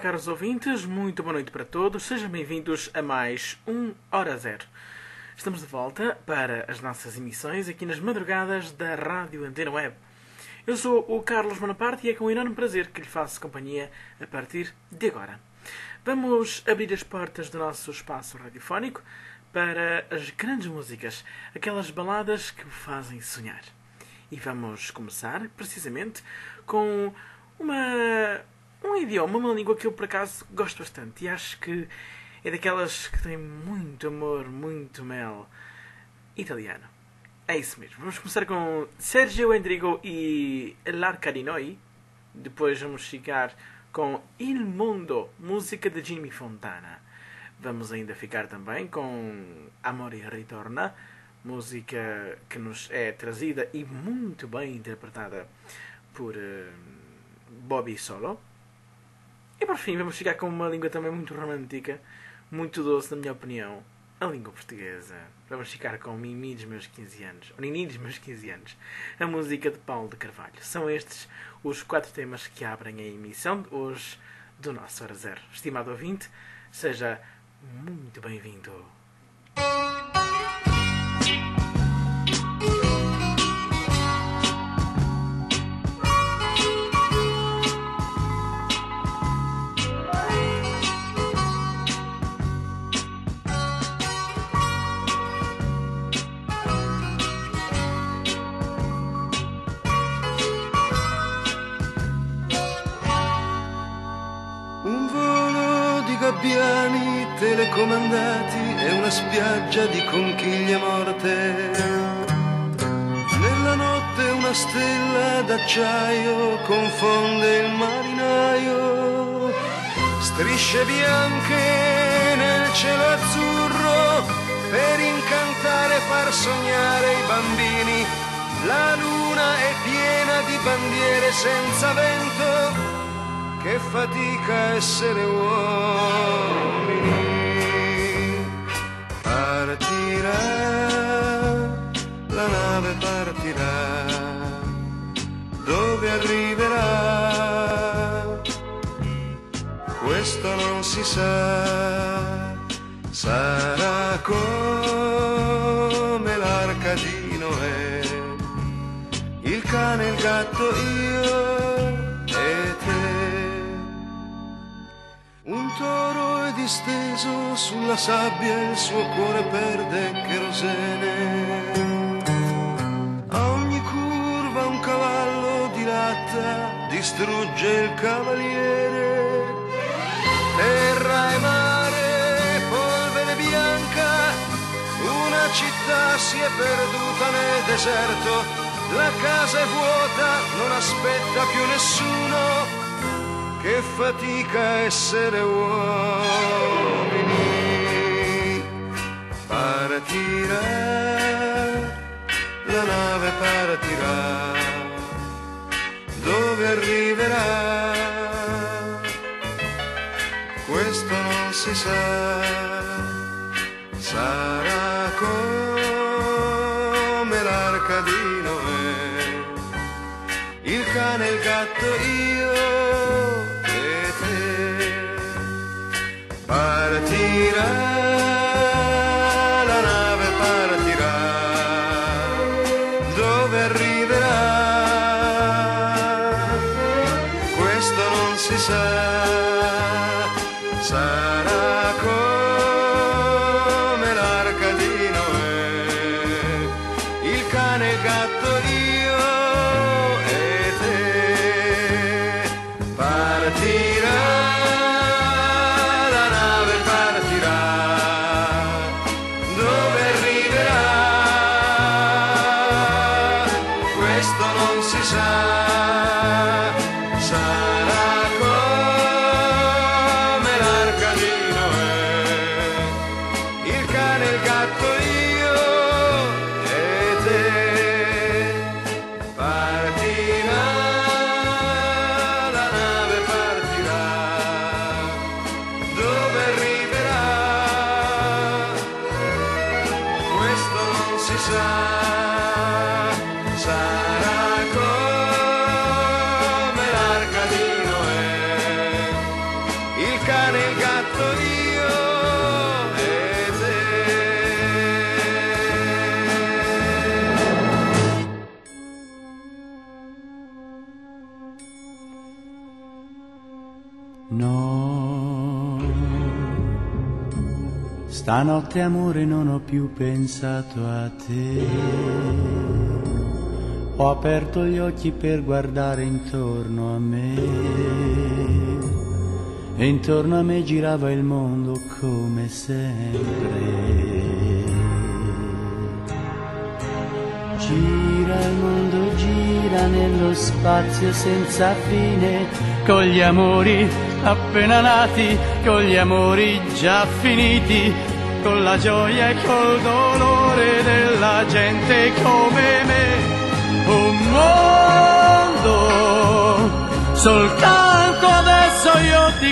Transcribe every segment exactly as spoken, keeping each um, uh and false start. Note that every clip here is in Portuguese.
caros ouvintes, muito boa noite para todos, sejam bem-vindos a mais um Hora Zero. Estamos de volta para as nossas emissões aqui nas madrugadas da Rádio Antena Web. Eu sou o Carlos Bonaparte e é com um enorme prazer que lhe faço companhia a partir de agora. Vamos abrir as portas do nosso espaço radiofónico para as grandes músicas, aquelas baladas que o fazem sonhar. E vamos começar, precisamente, com uma, um idioma, uma língua que eu, por acaso, gosto bastante. E acho que é daquelas que tem muito amor, muito mel. Italiano. É isso mesmo. Vamos começar com Sergio Endrigo e L'Arca di Noi. Depois vamos ficar com Il Mondo, música de Jimmy Fontana. Vamos ainda ficar também com Amore Ritorna, música que nos é trazida e muito bem interpretada por uh, Bobby Solo. E por fim vamos ficar com uma língua também muito romântica, muito doce na minha opinião, a língua portuguesa. Vamos ficar com Mimi dos meus quinze anos, ou Nini dos meus quinze anos, a música de Paulo de Carvalho. São estes os quatro temas que abrem a emissão de hoje do nosso Hora Zero. Estimado ouvinte, seja muito bem-vindo. Gabbiani telecomandati e una spiaggia di conchiglie morte. Nella notte una stella d'acciaio confonde il marinaio. Strisce bianche nel cielo azzurro per incantare e far sognare i bambini. La luna è piena di bandiere senza vento. Che fatica essere uomini. Partirà, la nave partirà, dove arriverà? Questo non si sa, sarà come l'arca di Noè, il cane, il gatto, io e te. Un toro è disteso sulla sabbia, il suo cuore perde cherosene. A ogni curva un cavallo di latta distrugge il cavaliere. Terra e mare, polvere bianca, una città si è perduta nel deserto. La casa è vuota, non aspetta più nessuno. Che fatica essere uomini. Partirà, la nave partirà, dove arriverà? Questo non si sa, sarà come l'arca di Noè, il cane, il gatto, io. Partirà, la nave partirà, dove arriverà? Questo non si sa, sarà come l'arca di Noè, il cane, il gatto, io e te. Partirà. Stanotte amore non ho più pensato a te. Ho aperto gli occhi per guardare intorno a me e intorno a me girava il mondo come sempre. Gira il mondo, gira nello spazio senza fine, con gli amori appena nati, con gli amori già finiti, con la gioia e col dolore della gente come me. Un mondo, soltanto adesso io ti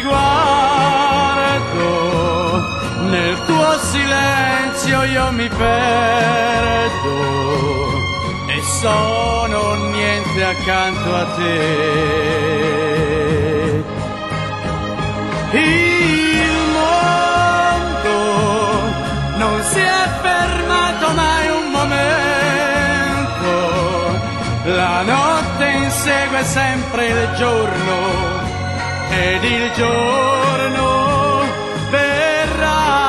guardo, nel tuo silenzio io mi perdo e sono niente accanto a te. Il mondo non si è fermato mai un momento, la notte insegue sempre il giorno ed il giorno verrà.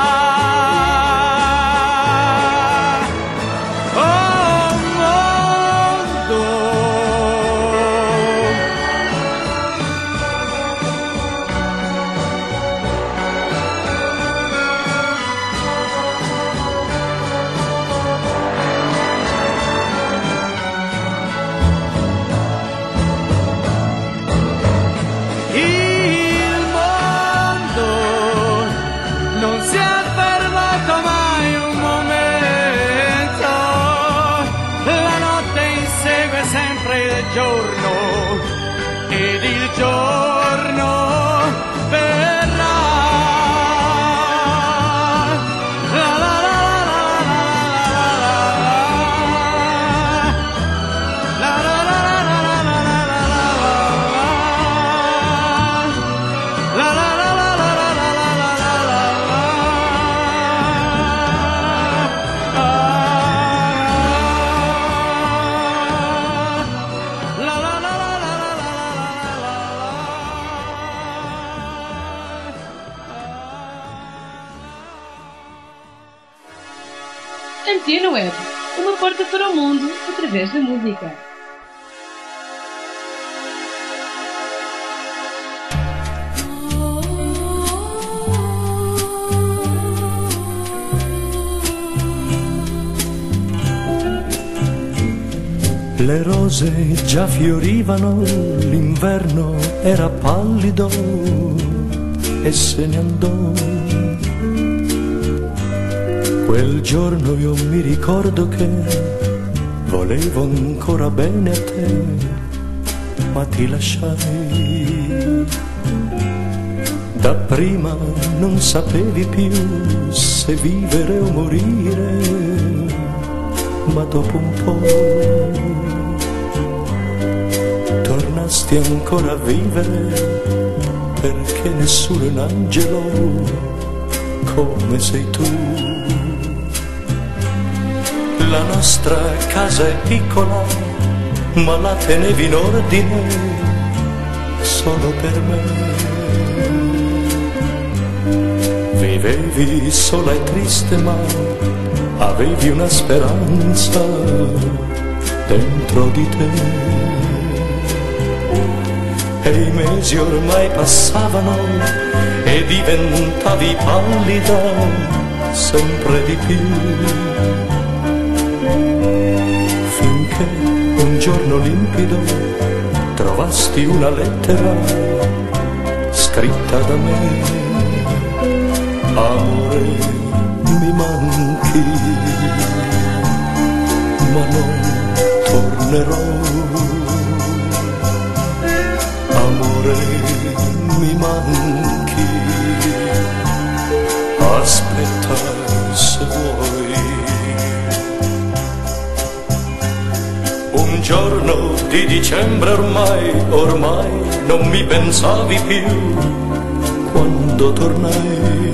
Giorno ed il giorno verrà. La la la la la la la la la la la Antena Web, uma porta para o mundo através da música. Le rose già fiorivano, l'inverno era pallido e se ne andò. Quel giorno io mi ricordo che volevo ancora bene a te, ma ti lasciai. Dapprima non sapevi più se vivere o morire, ma dopo un po' tornasti ancora a vivere, perché nessuno è un angelo come sei tu. La nostra casa è piccola, ma la tenevi in ordine solo per me. Vivevi sola e triste, ma avevi una speranza dentro di te. E i mesi ormai passavano e diventavi pallida sempre di più. Un giorno limpido trovasti una lettera scritta da me. Amore, mi manchi, ma non tornerò. Amore, mi manchi, aspetta se vuoi. Un giorno di dicembre ormai, ormai non mi pensavi più quando tornai.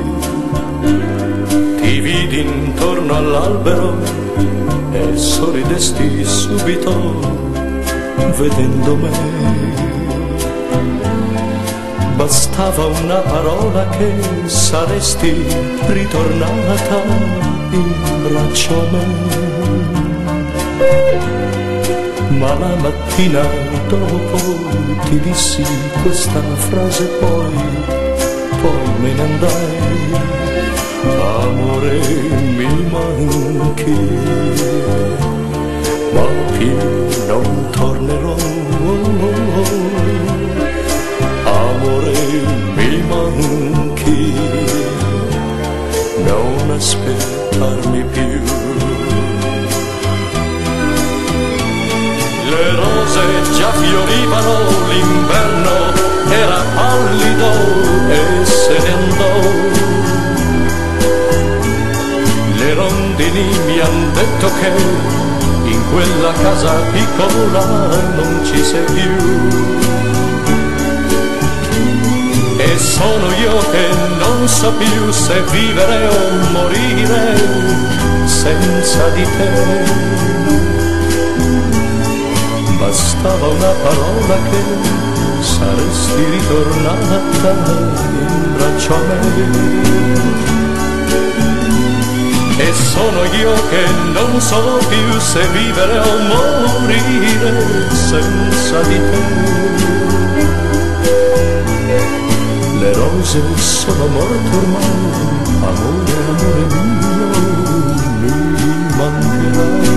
Ti vidi intorno all'albero e sorridesti subito vedendo me. bastava una parola che saresti ritornata in braccio a me. Ma la mattina dopo ti dissi questa frase, poi, poi me ne andai. Amore, mi manchi, ma più non tornerò. Amore, mi manchi, non aspettarmi più. Le rose già fiorivano, l'inverno era pallido e se ne andò. Le rondini mi han detto che in quella casa piccola non ci sei più. E sono io che non so più se vivere o morire senza di te. Bastava una parola che saresti ritornata in braccio a me. E sono io che non so più se vivere o morire senza di te. Le rose sono morte ormai, amore, amore mio, mi mancherai.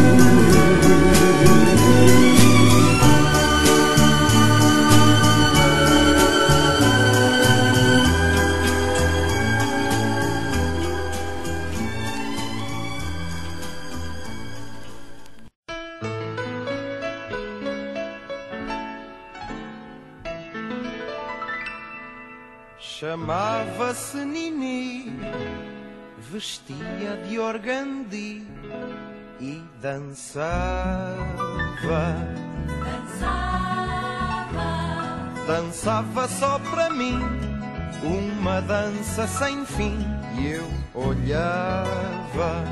Chamava-se Nini, vestia de organdi e dançava. Dançava. Dançava só para mim, uma dança sem fim. E eu olhava.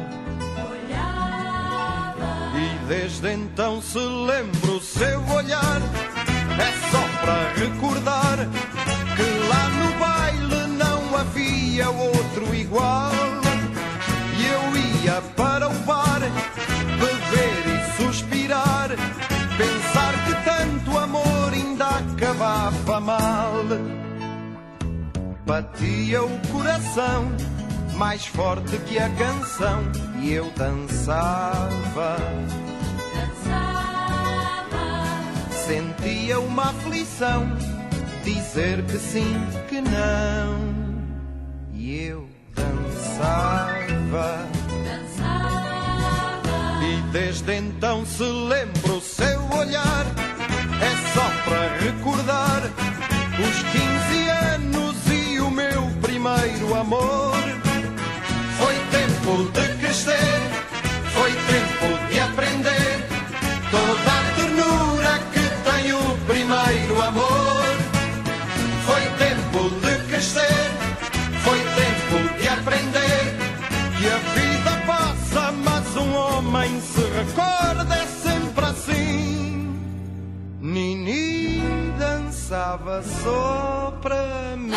Olhava. E desde então se lembra o seu olhar. É só para recordar que lá no baile não havia outro igual. E eu ia para o bar, beber e suspirar, pensar que tanto amor ainda acabava mal. Batia o coração mais forte que a canção e eu dançava. Dançava. Sentia uma aflição, dizer que sim, que não. E eu dançava. Dançava. E desde então se lembra o seu olhar. É só para recordar os quinze anos e o meu primeiro amor. Foi tempo de crescer, foi tempo de aprender toda a ternura que tem o primeiro amor. Foi tempo de crescer, foi tempo de aprender que a vida passa, mas um homem se recorda, é sempre assim. Nini dançava só para mim.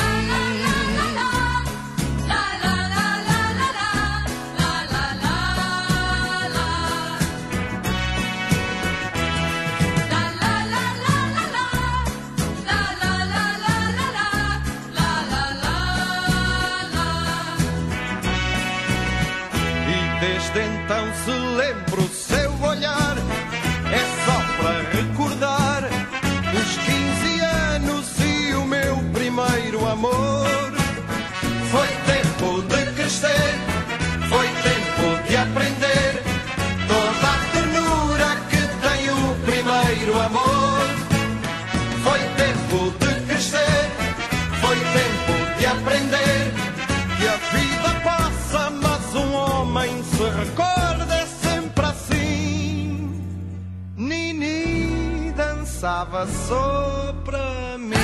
Desde então se lembra o seu olhar. É só para recordar os quinze anos e o meu primeiro amor. Foi tempo de crescer, foi tempo de aprender toda a ternura que tem o primeiro amor. Foi tempo de crescer, foi tempo de aprender que a vida passa, mas um homem se recorda, é sempre assim. Nini dançava só para mim.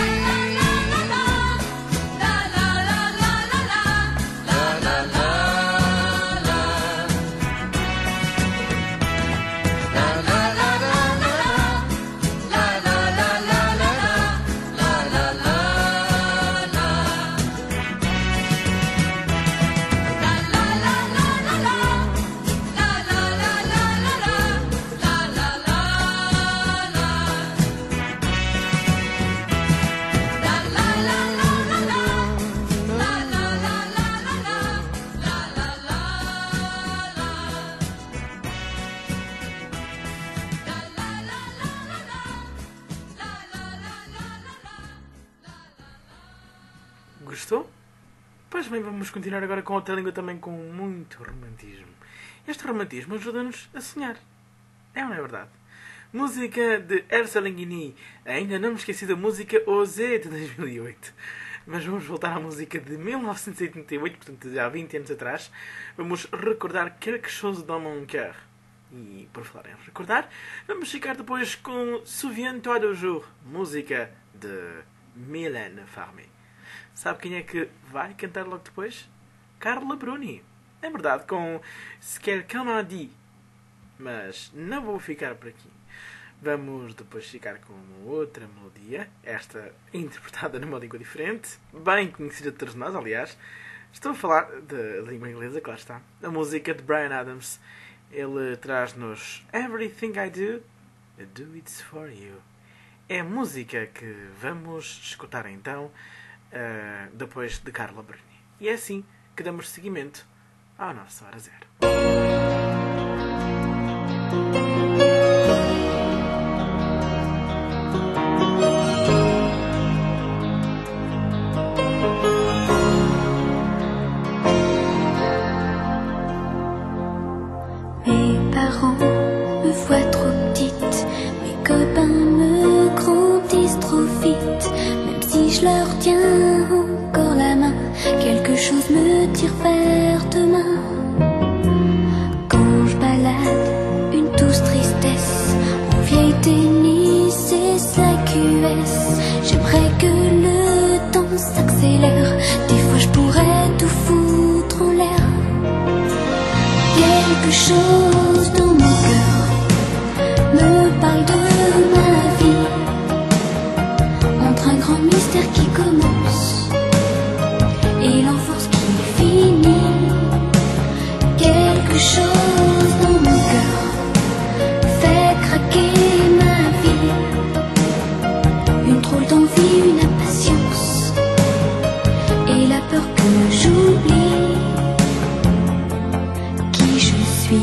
também vamos continuar agora com outra língua também com muito romantismo. Este romantismo ajuda-nos a sonhar. É ou não é verdade? Música de Ersa Linguini. Ainda não me esqueci da música Osé de dois mil e oito. Mas vamos voltar à música de mil novecentos e oitenta e oito, portanto já há vinte anos atrás. Vamos recordar Quelque chose dans mon cœur. E por falar em recordar, vamos ficar depois com Souviens-toi du jour, música de Mylène Farmer. Sabe quem é que vai cantar logo depois? Carla Bruni. É verdade, com Ce quelqu'un m'a dit. Mas não vou ficar por aqui. Vamos depois ficar com uma outra melodia, esta interpretada numa língua diferente, bem conhecida de todos nós, aliás. Estou a falar da língua inglesa, claro está. A música de Bryan Adams. Ele traz-nos Everything I Do, I Do It's For You. É a música que vamos escutar então, uh, depois de Carla Bruni. E é assim que damos seguimento à nossa Hora Zero. Me voient trop petite, mes copains me grandissent trop vite. Même si je leur tiens encore la main, quelque chose me tire vers demain. Quand je balade une douce tristesse en vieille tennis et sa Q S, j'aimerais que le temps s'accélère. Des fois je pourrais tout foutre en l'air. Quelque chose dans mon cœur me parle de ma vie, entre un grand mystère qui commence et l'enfance qui finit. Quelque chose dans mon cœur fait craquer ma vie, une drôle d'envie, une impatience et la peur que j'oublie qui je suis.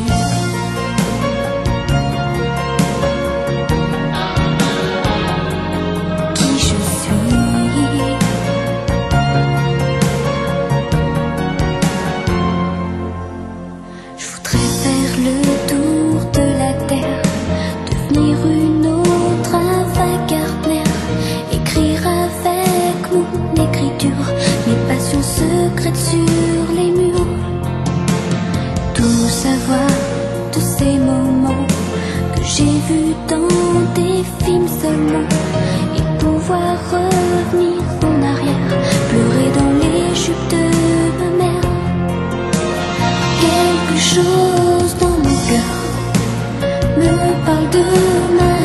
Sur les murs, tout savoir de ces moments que j'ai vus dans des films seulement, et pouvoir revenir en arrière, pleurer dans les jupes de ma mère. Quelque chose dans mon cœur me parle de ma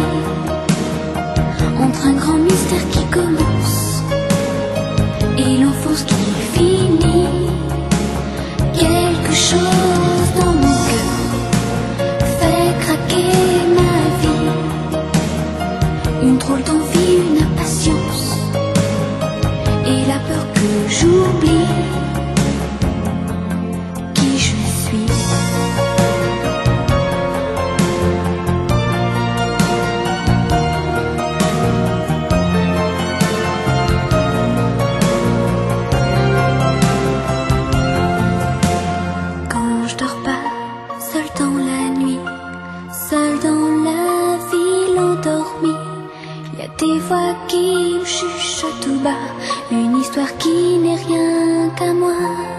vie, entre un grand mystère qui commence et l'enfance qui finit. Quelque chose dans mon cœur fait craquer ma vie, une drôle d'envie, une impatience et la peur que j'oublie qui je suis. Des voix qui me chuchotent tout bas, une histoire qui n'est rien qu'à moi.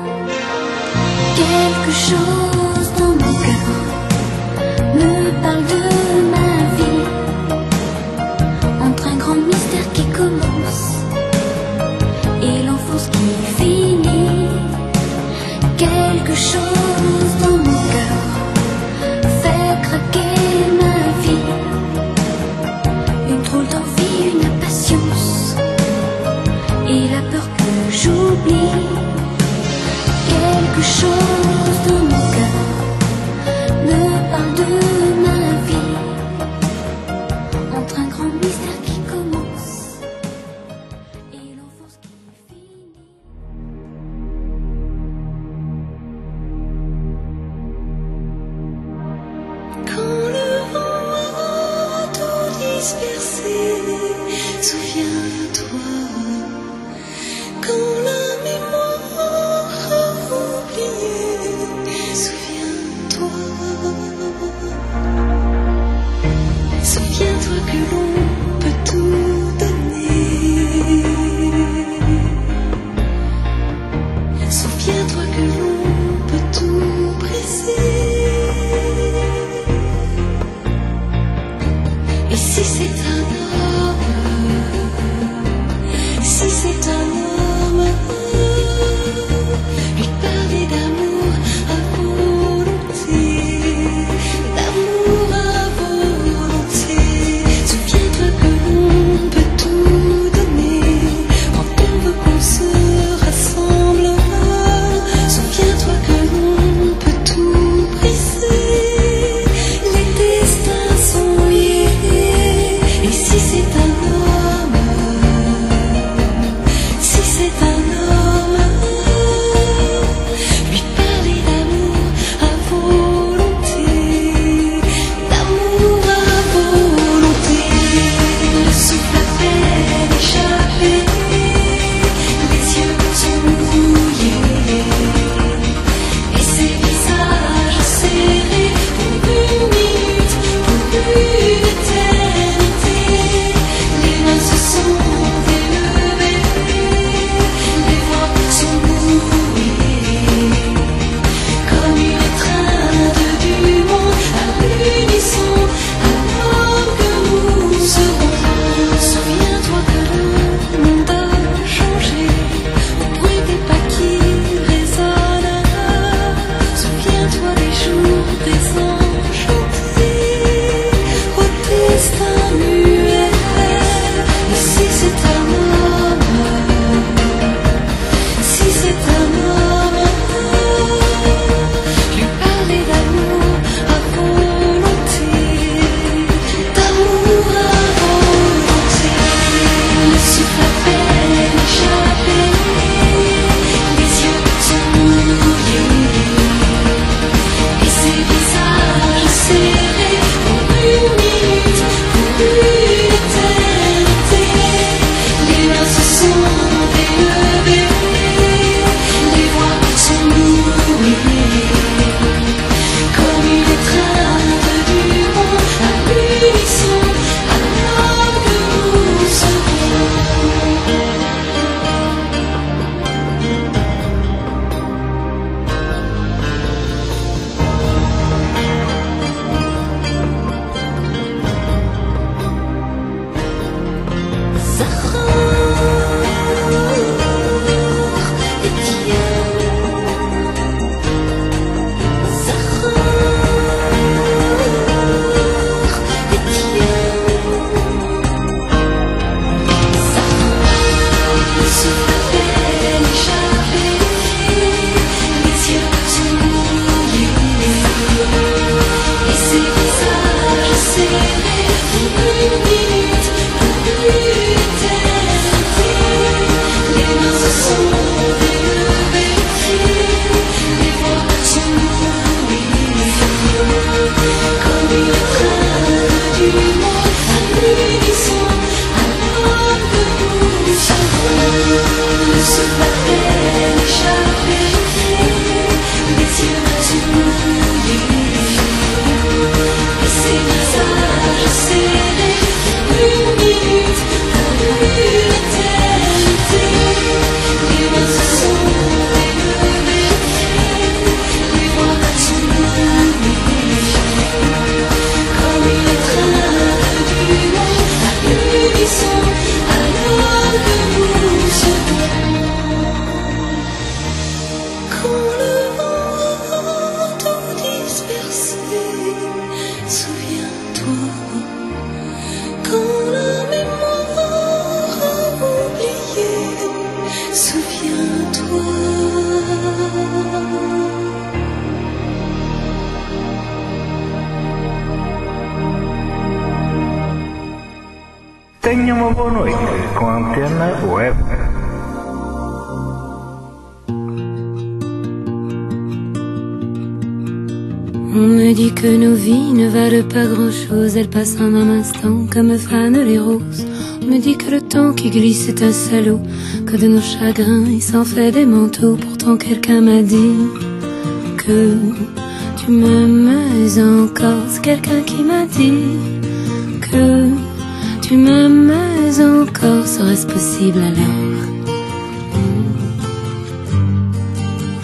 Quelque chose dans mon cœur me parle de ma vie, entre un grand mystère qui commence et l'enfance qui finit. Quelque chose dans mon cœur fait craquer ma vie, une drôle d'envie, une impatience et la peur que j'oublie. Quelque chose dans mon cœur me parle de ma vie, entre un grand mystère qui commence et l'enfance qui finit. Quand le vent a tout dispersé, souviens-toi, quand la mémoire Souviens-toi que l'on peut tout briser. Et si c'est un homme, si c'est un homme, lui parler d'amour à volonté, d'amour à volonté. Souviens-toi que l'on peut tout donner quand on veut qu'on se rassemble. Souviens-toi que l'on peut tout briser, les destins sont liés. Et si c'est un homme, si c'est un homme, lui parler d'amour à volonté, d'amour à volonté. Le souffle à peine échappé, les yeux sont mouillés, et ces visages serrés pour une minute, pour une éternité. Les mains se sont élevées, les voix sont mouillées, comme une étreinte du monde à l'unisson, alors que nous serons. Souviens-toi que le monde a changé au bruit des pas qui résonnent. Souviens-toi des jours désenchantés, au destin muet. Et si c'est un homme, si c'est un homme, lui parler d'amour à volonté, d'amour à volonté. Le souffle à peine échappé, les yeux sont mouillés, et ces visages serrés pour une minute, pour une éternité. Les mains se sont élevées, les voix sont mouillées, comme une étreinte du monde à l'unisson, alors que nous serons. Tenha uma boa noite com a Antena Web. On me dit que nos vies ne valent pas grand-chose, elles passent en un instant comme fanent les roses. On me dit que le temps qui glisse est un salaud, que de nos chagrins il s'en fait des manteaux. Pourtant quelqu'un m'a dit que tu m'aimes encore. C'est quelqu'un qui m'a dit que tu m'aimes encore. Serait-ce possible alors?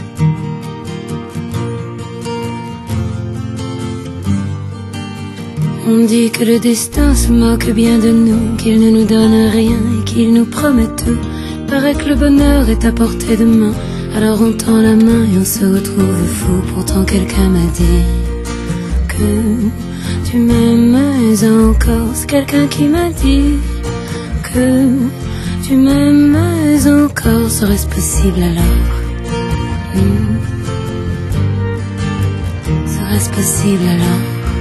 On dit que le destin se moque bien de nous, qu'il ne nous donne rien et qu'il nous promet tout. Paraît que le bonheur est à portée de main, alors on tend la main et on se retrouve fou. Pourtant quelqu'un m'a dit que tu m'aimes encore. C'est quelqu'un qui m'a dit que tu m'aimes encore. Serait-ce possible alors? hmm. Serait-ce possible alors?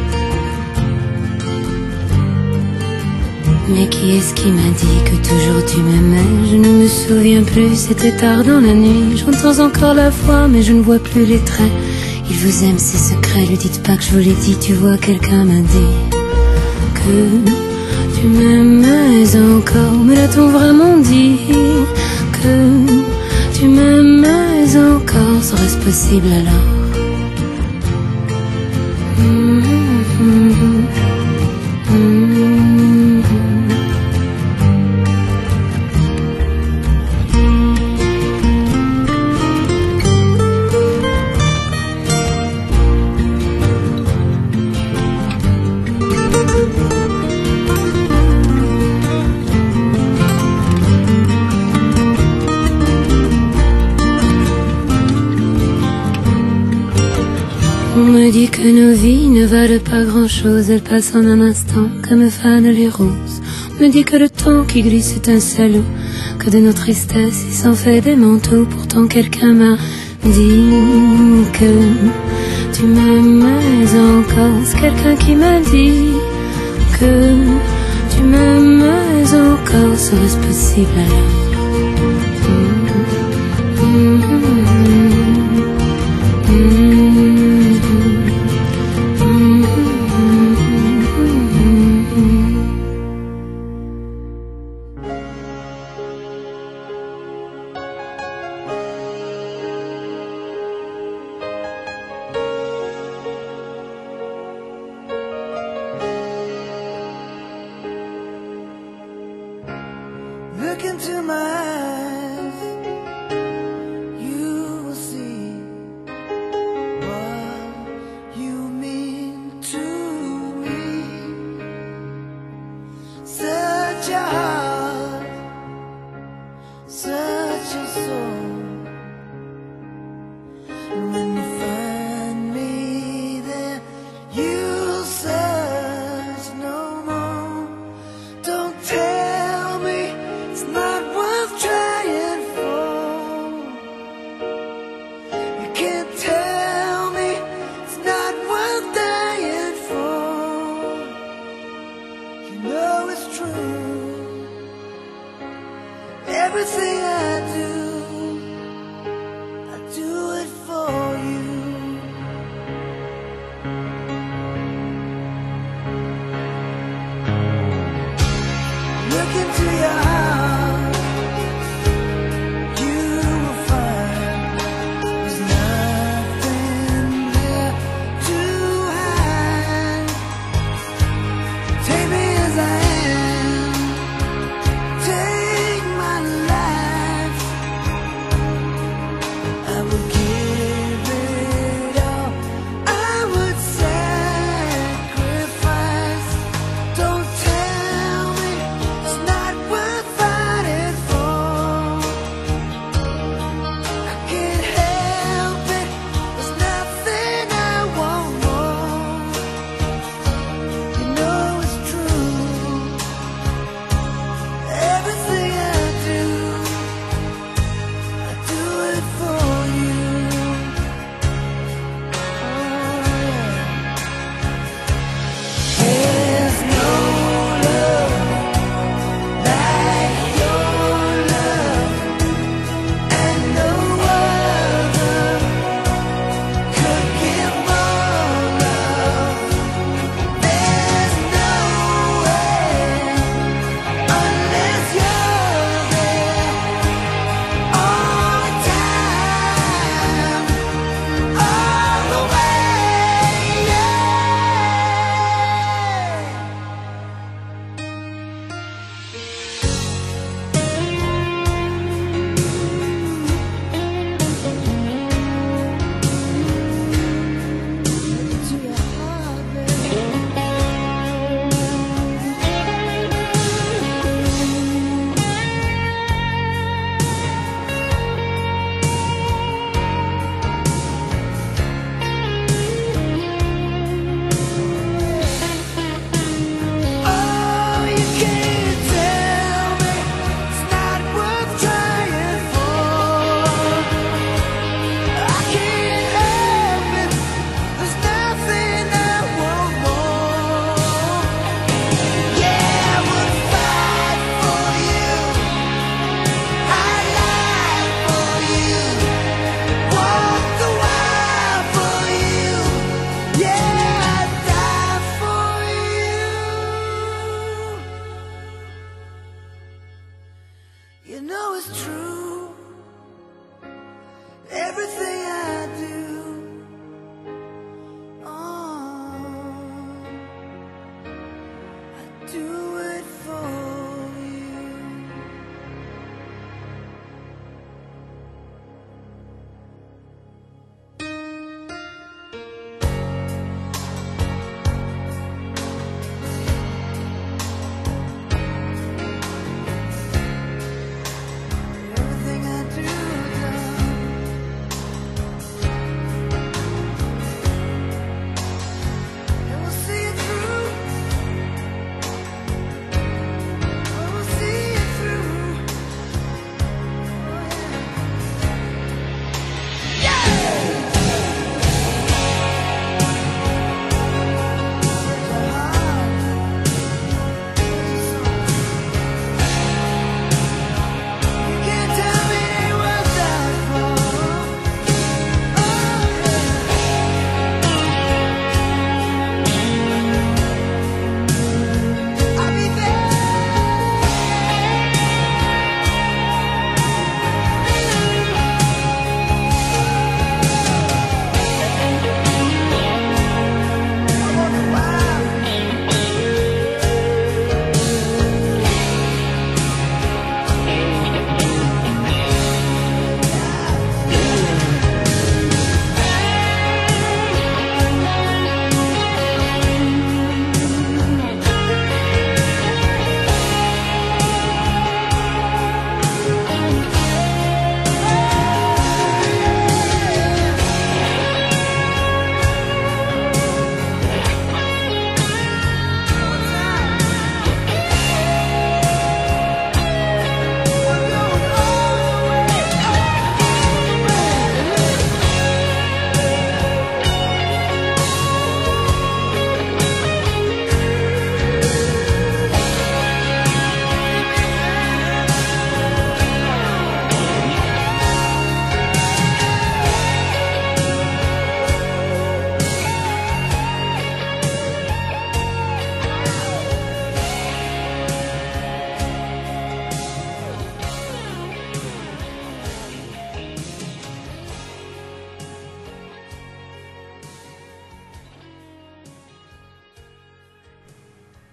Mais qui est-ce qui m'a dit que toujours tu m'aimais? Je ne me souviens plus, c'était tard dans la nuit. J'entends encore la voix, mais je ne vois plus les traits. Il vous aime, c'est secret, lui dites pas que je vous l'ai dit. Tu vois, quelqu'un m'a dit que tu m'aimais encore. Me l'a-t-on vraiment dit? Que tu m'aimais encore. Serait-ce possible alors? mmh, mmh, mmh. On me dit que nos vies ne valent pas grand-chose, elles passent en un instant comme fanent les roses. On me dit que le temps qui glisse est un salaud, que de nos tristesses il s'en fait des manteaux. Pourtant quelqu'un m'a dit que tu m'aimais encore. C'est quelqu'un qui m'a dit que tu m'aimais encore. Serait-ce possible alors? mmh, mmh, mmh, mmh. Look into my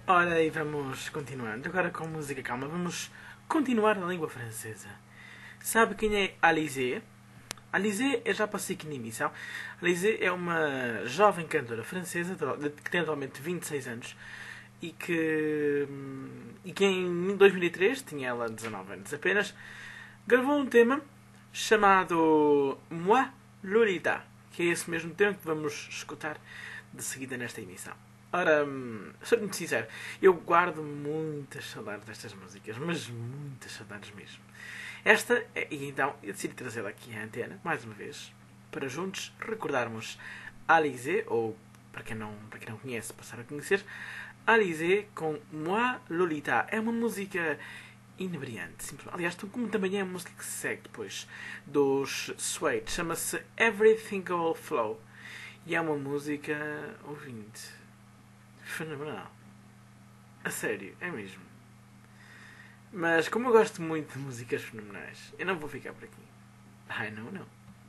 Ora, e vamos continuando. Agora com música calma, vamos continuar na língua francesa. Sabe quem é Alizée? Alizée, eu já passei aqui na emissão. Alizée é uma jovem cantora francesa que tem atualmente vinte e seis anos e que, e que em dois mil e três, tinha ela dezanove anos apenas, gravou um tema chamado Moi, Lolita, que é esse mesmo tema que vamos escutar de seguida nesta emissão. Ora, sou muito sincero, eu guardo muitas saudades destas músicas, mas muitas saudades mesmo. Esta, e então eu decidi trazê-la aqui à antena, mais uma vez, para juntos recordarmos Alizée, ou para quem não, para quem não conhece, passar a conhecer, Alizée com Moi, Lolita. É uma música inebriante, simplesmente. Aliás, como também é a música que se segue depois dos Suede, chama-se Everything Will Flow. E é uma música, ouvinte, fenomenal. A sério, é mesmo. Mas como eu gosto muito de músicas fenomenais, eu não vou ficar por aqui. Ai, não, não.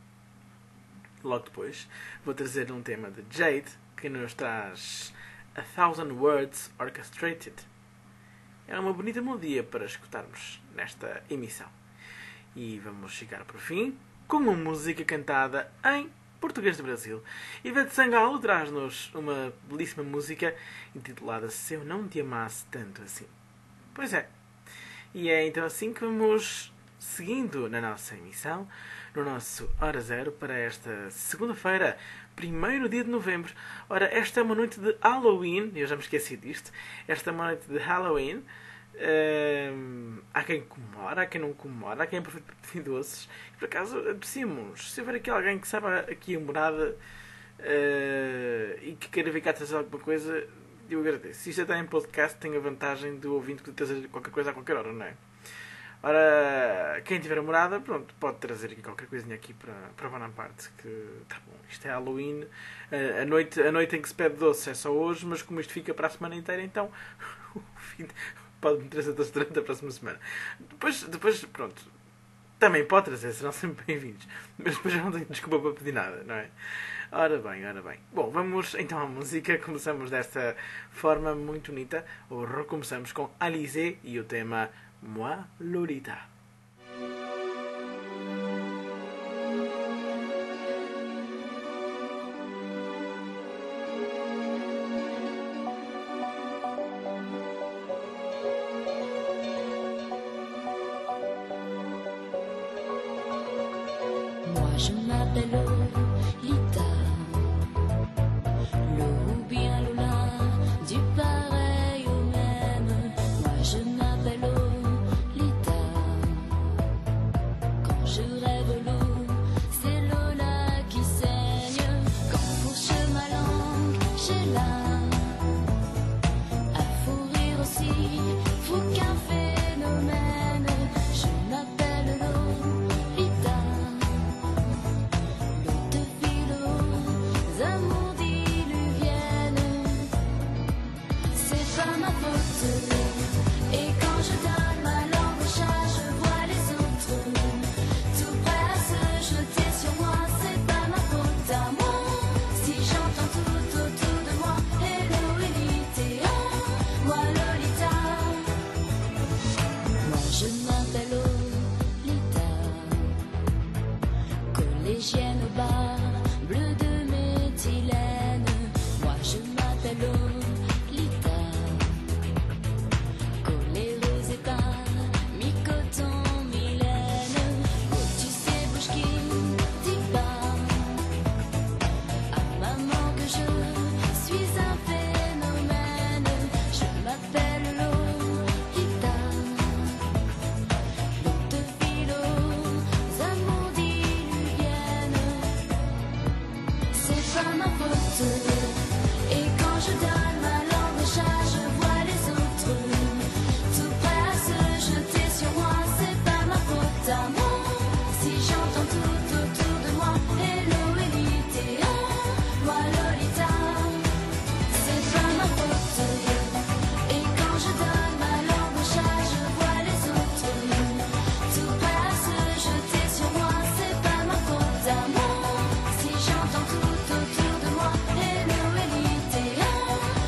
Logo depois vou trazer um tema de Jade, que nos traz A Thousand Words Orchestrated. É uma bonita melodia para escutarmos nesta emissão. E vamos chegar por fim com uma música cantada em português do Brasil. Ivete Sangalo traz-nos uma belíssima música intitulada Se Eu Não Te Amasse Tanto Assim. Pois é. E é então assim que vamos seguindo na nossa emissão, no nosso Hora Zero, para esta segunda-feira, primeiro dia de novembro. Ora, esta é uma noite de Halloween, eu já me esqueci disto, esta é uma noite de Halloween. Um, há quem comemora, há quem não comemora, há quem aproveita para pedir doces. E por acaso, apreciamos. Se houver aqui alguém que saiba aqui a morada uh, e que queira vir cá trazer alguma coisa, eu agradeço. Se isto está em podcast, tem a vantagem do ouvinte poder trazer qualquer coisa a qualquer hora, não é? Ora, quem tiver a morada, pronto, pode trazer aqui qualquer coisinha aqui para, para a Bonaparte, que tá bom, isto é Halloween, uh, a, noite, a noite em que se pede doce é só hoje, mas como isto fica para a semana inteira, então o fim pode-me trazer doce durante a próxima semana. Depois, depois, pronto, também pode trazer, serão sempre bem-vindos, mas depois já não tenho desculpa para pedir nada, não é? Ora bem, ora bem. Bom, vamos então à música. Começamos desta forma muito bonita, ou recomeçamos com Alizée e o tema Moi, Lolita. Moi je m'appelle Lolita, Lo ou bien Lola, du pareil au même. Moi je m'appelle Lolita, quand je rêve l'eau, c'est Lola qui saigne. Quand fourche ma langue, j'ai là à fourrir aussi, faut qu'un phénomène. Je m'appelle Lolita, l'eau de philo, amour diluvienne. C'est pas ma faute. Et quand je donne ma langue au chat, je vois les autres tout prêts à se jeter sur moi. C'est pas ma faute à moi si j'entends tout autour de moi Hello Elite, moi Lolita. Moi je m'appelle Lolita, collégienne au bar, bleu de méthylène. Moi je m'appelle Lolita, collée Rosetta, mi-coton, mi-laine. Oh tu sais bouge qui dit pas à maman que je suis un phénomène. Je m'appelle Lolita, l'eau de philo, amour diluvienne. C'est pas ma faute. Et quand je donne ma langue au chat, je vois les autres tout prêts à se jeter sur moi. C'est pas ma faute à moi si j'entends tout autour de moi Hello Elite, moi Lolita. C'est pas ma faute. Et quand je donne ma langue au chat, je vois les autres tout prêts à se jeter sur moi. C'est pas ma faute à moi si j'entends tout autour de moi Hello Elite,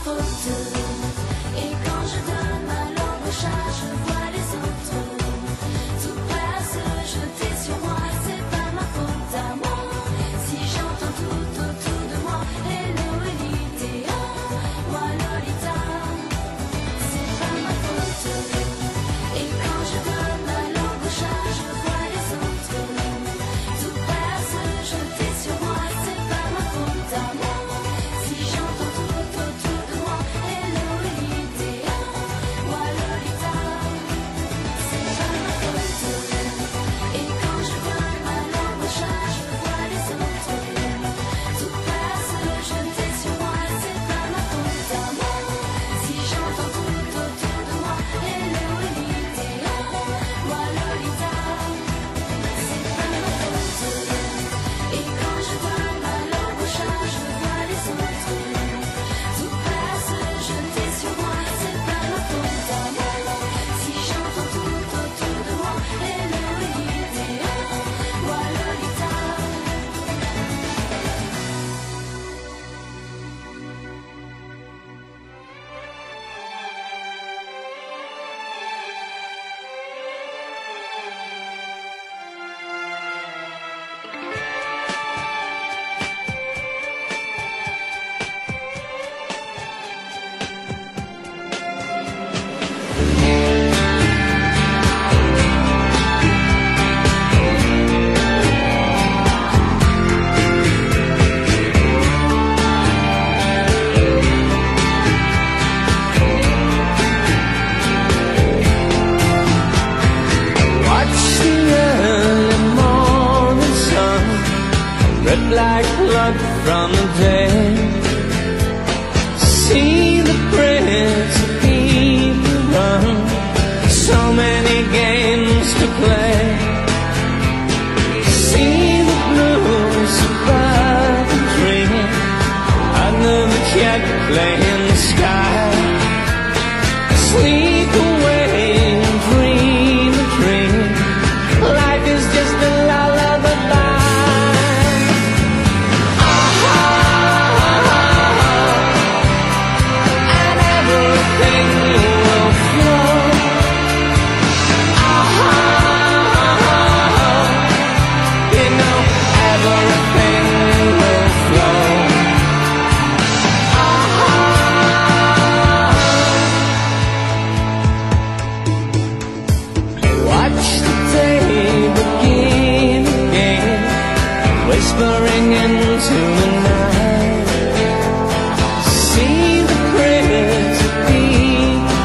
like blood from the dead. See the prince of people run, so many games to play. See the blues above the dream, under the jet playing the sky. Sleep away and dream a dream. Life is just a lullaby. Whispering into the night, see the prayers of people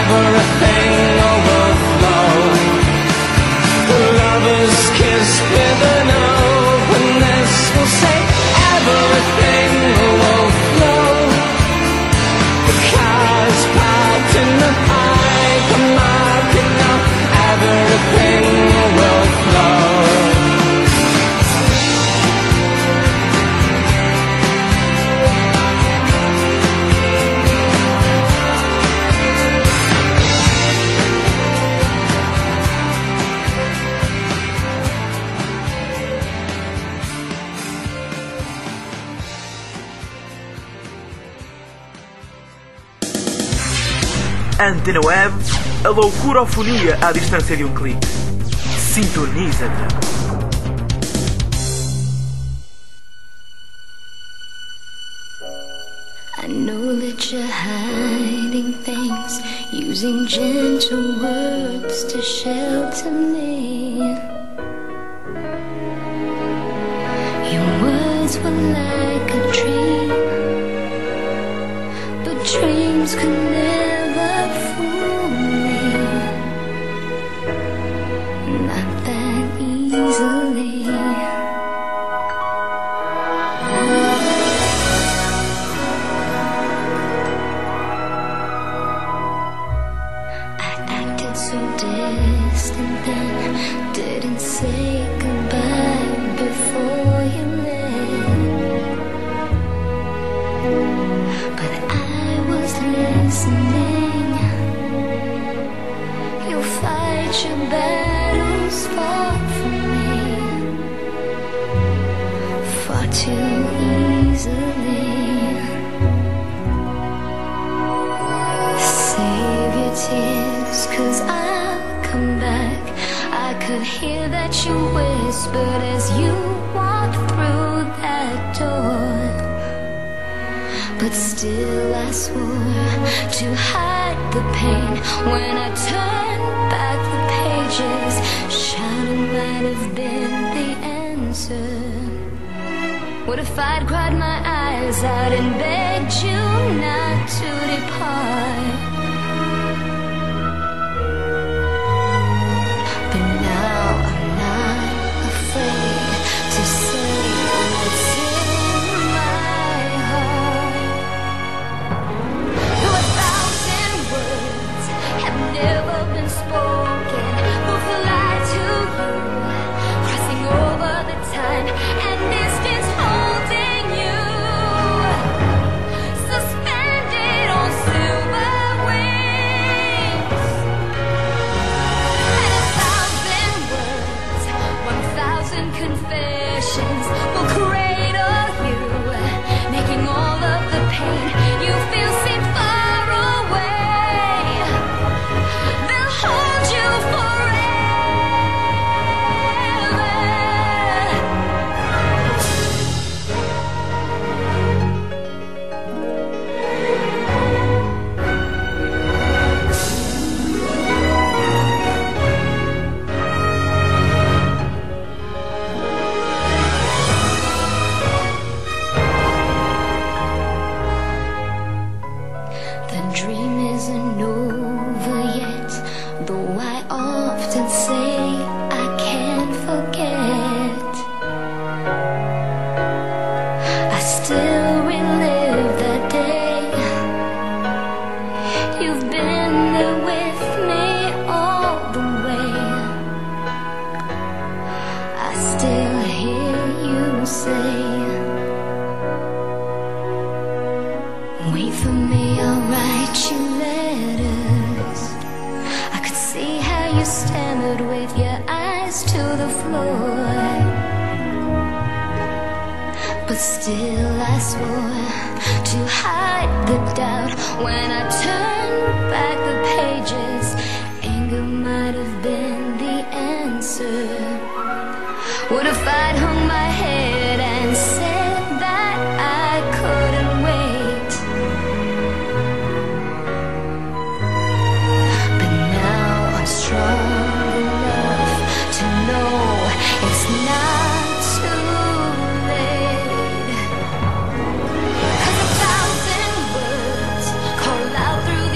everything overflow. Lovers kiss with an openness will say everything will flow. The car's parked in the hypermarket now, everything will flow. Antena Web, a loucurofonia à distância de um clique. Sintoniza-te. I know that you're hiding things, using gentle words to shelter me. Your words were like a dream, but dreams could never fool me, not that easily. So distant then, didn't say goodbye before you left. But I was listening. You'll fight your battles fought for me, far too easily. Save your tears, 'cause I'll come back. I could hear that you whispered as you walked through that door. But still I swore to hide the pain. When I turned back the pages, shouting might have been the answer. What if I'd cried my eyes out and begged you not to depart? But still I swore to hide the doubt. When I turned back the pages, anger might have been the answer. What if I'd hung my head and said that I couldn't wait? But now I'm strong enough to know it's not too late. 'Cause a thousand words call out through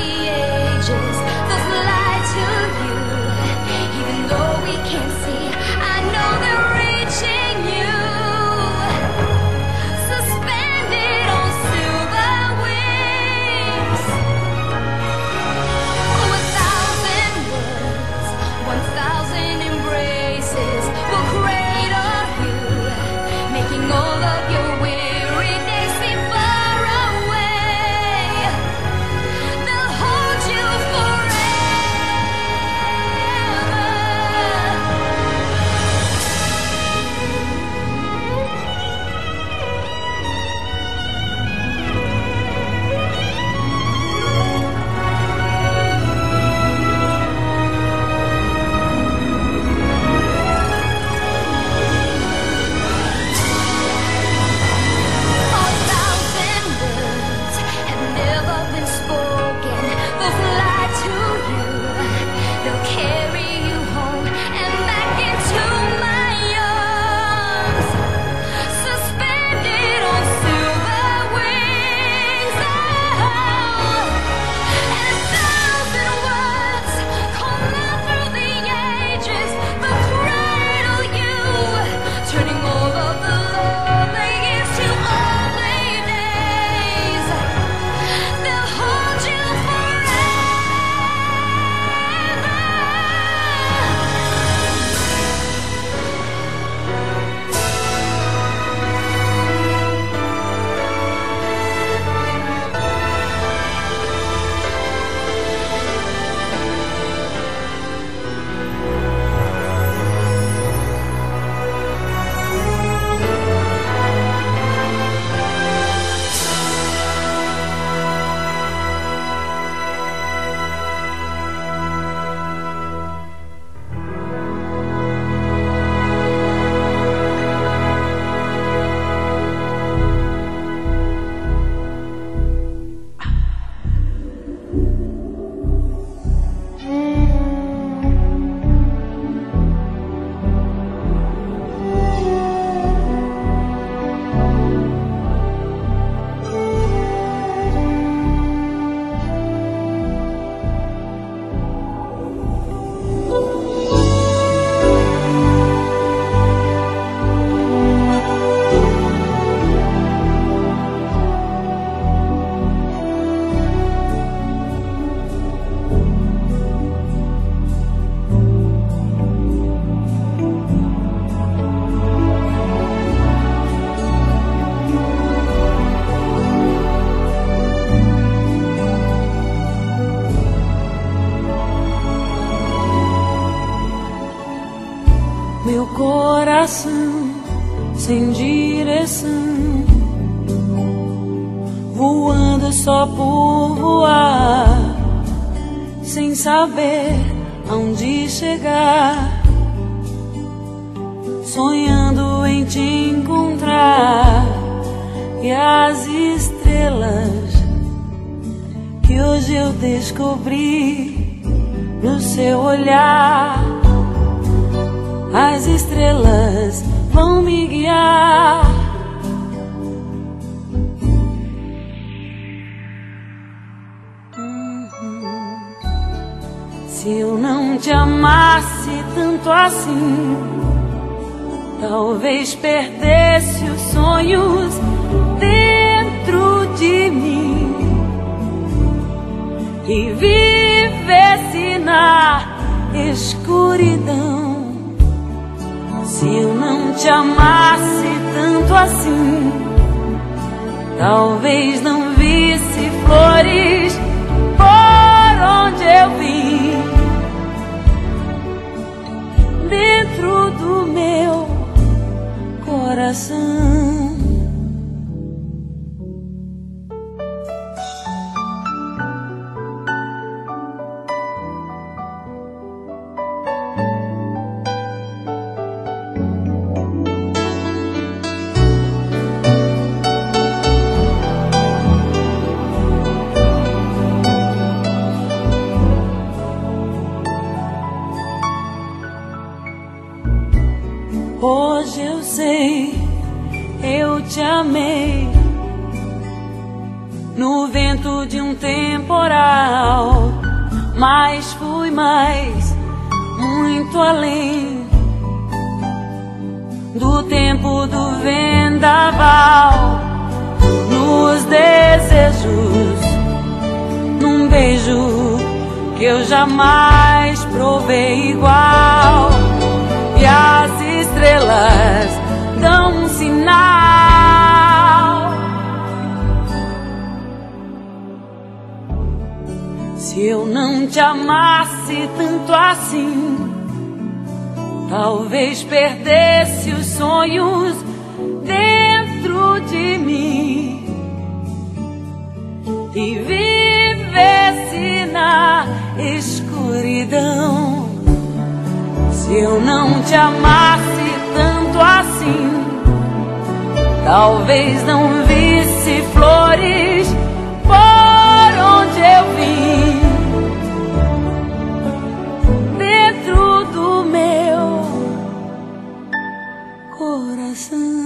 coração sem direção, voando só por voar, sem saber aonde chegar, sonhando em te encontrar. E as estrelas que hoje eu descobri no seu olhar, as estrelas vão me guiar. Uhum. Se eu não te amasse tanto assim, talvez perdesse os sonhos dentro de mim e vivesse na escuridão. Se eu não te amasse tanto assim, talvez não visse flores por onde eu vim, dentro do meu coração. Hoje eu sei, eu te amei no vento de um temporal, mas fui mais, muito além do tempo do vendaval, nos desejos, num beijo que eu jamais provei igual. E as estrelas dão um sinal. Se eu não te amasse tanto assim, talvez perdesse os sonhos dentro de mim e vivesse na escuridão. Se eu não te amasse tanto assim, talvez não visse flores por onde eu vim, dentro do meu coração.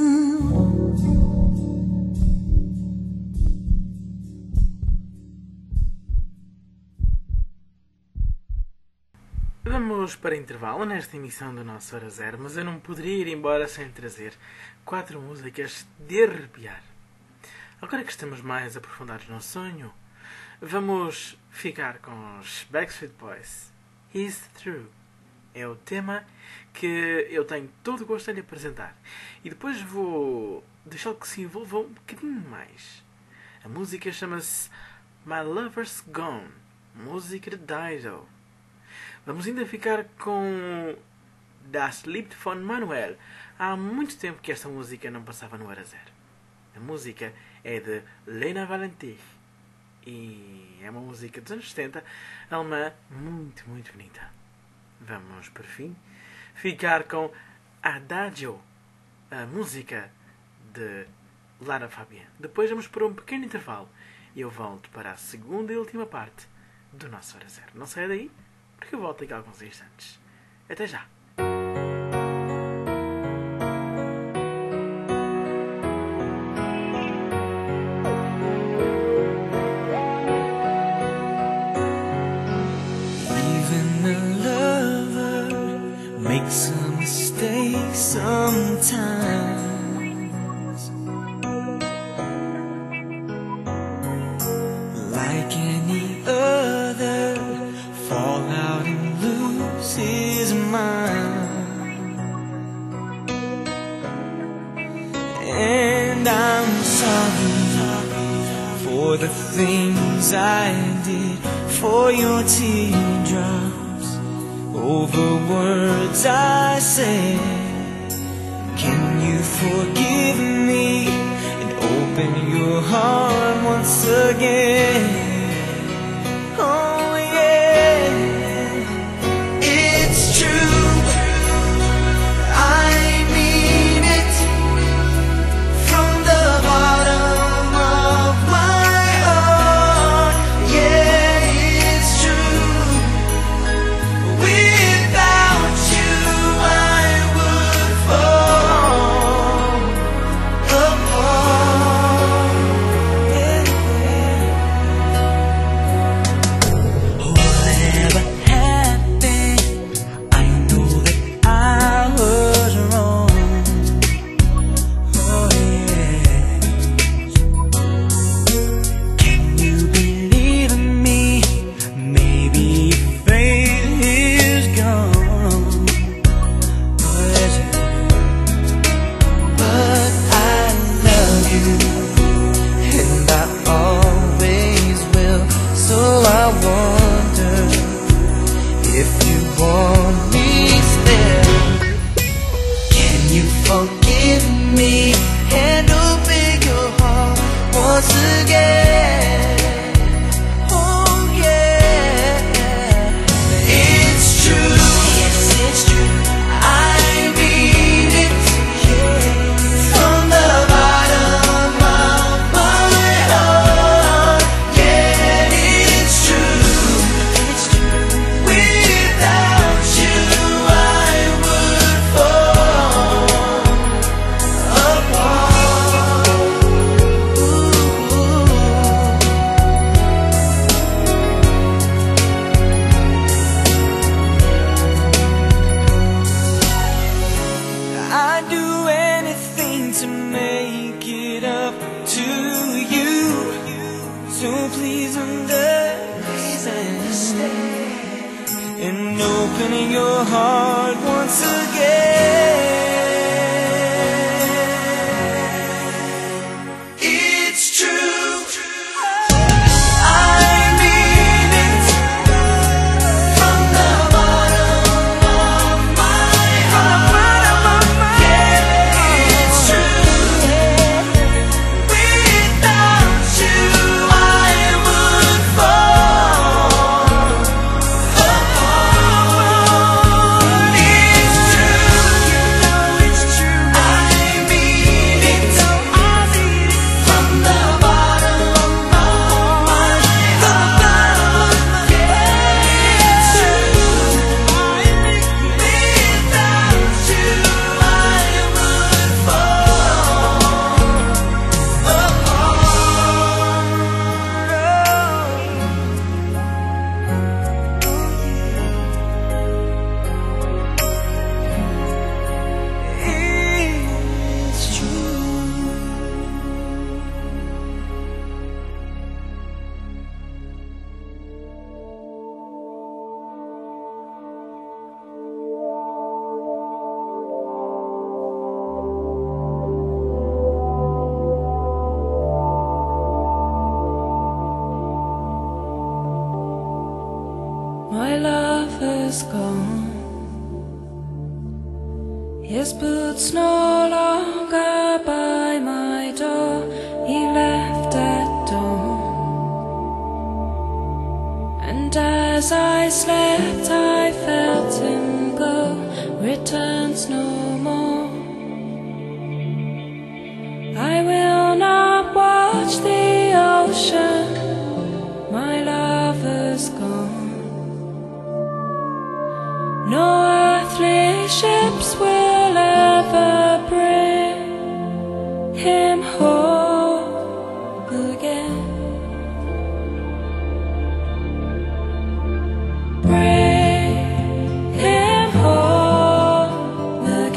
Vamos para intervalo nesta emissão do nosso Hora Zero, mas eu não poderia ir embora sem trazer quatro músicas de arrepiar. Agora que estamos mais aprofundados no sonho, vamos ficar com os Backstreet Boys. It's True é o tema que eu tenho todo o gosto de lhe apresentar. E depois vou deixar que se envolva um bocadinho mais. A música chama-se My Lover's Gone, música de Dido. Vamos ainda ficar com Das Lied von Manuel. Há muito tempo que esta música não passava no Hora Zero. A música é de Lena Valentich e é uma música dos anos setenta, alemã, muito, muito bonita. Vamos, por fim, ficar com Adagio, a música de Lara Fabian. Depois vamos para um pequeno intervalo e eu volto para a segunda e última parte do nosso Hora Zero. Não saia daí, porque eu volto daqui a alguns instantes. Até já! Even a lover makes a mistake sometimes. Like any other, fall out and lose his mind. And I'm sorry for the things I did, for your teardrops, over words I said you forgive me and open your heart once again? Oh yeah, it's true, I mean it from the bottom of my heart. Yeah, it's true, without you I would fall apart. Yeah. Whatever happened, I know that I was wrong. Oh yeah. Can you believe in me? Maybe faith is gone. Was it? But I love you, and I always will. So I wonder if you want me still. Can you forgive me and open your heart once again? Oh yeah, it's true. Yes, it's true. I mean it from the bottom of my heart. Yeah, it's true. It's true. Without you, I would fall apart. Ooh. I'd do anything to make it up to you. So please understand and open your heart once again. It's true, I mean it from the bottom of my heart. Yeah, it's true. Without you, I would fall apart. It's true, you know it's true. I mean it from the bottom of my heart. Yeah, it's true. Without you, I would fall apart. It's true. My love is gone. His boots no longer by my door. He left at dawn. And as I slept, I felt him go. Returns no more. I will not watch the ocean. My love is gone. No earthly ships will ever bring him home again. Bring him home again.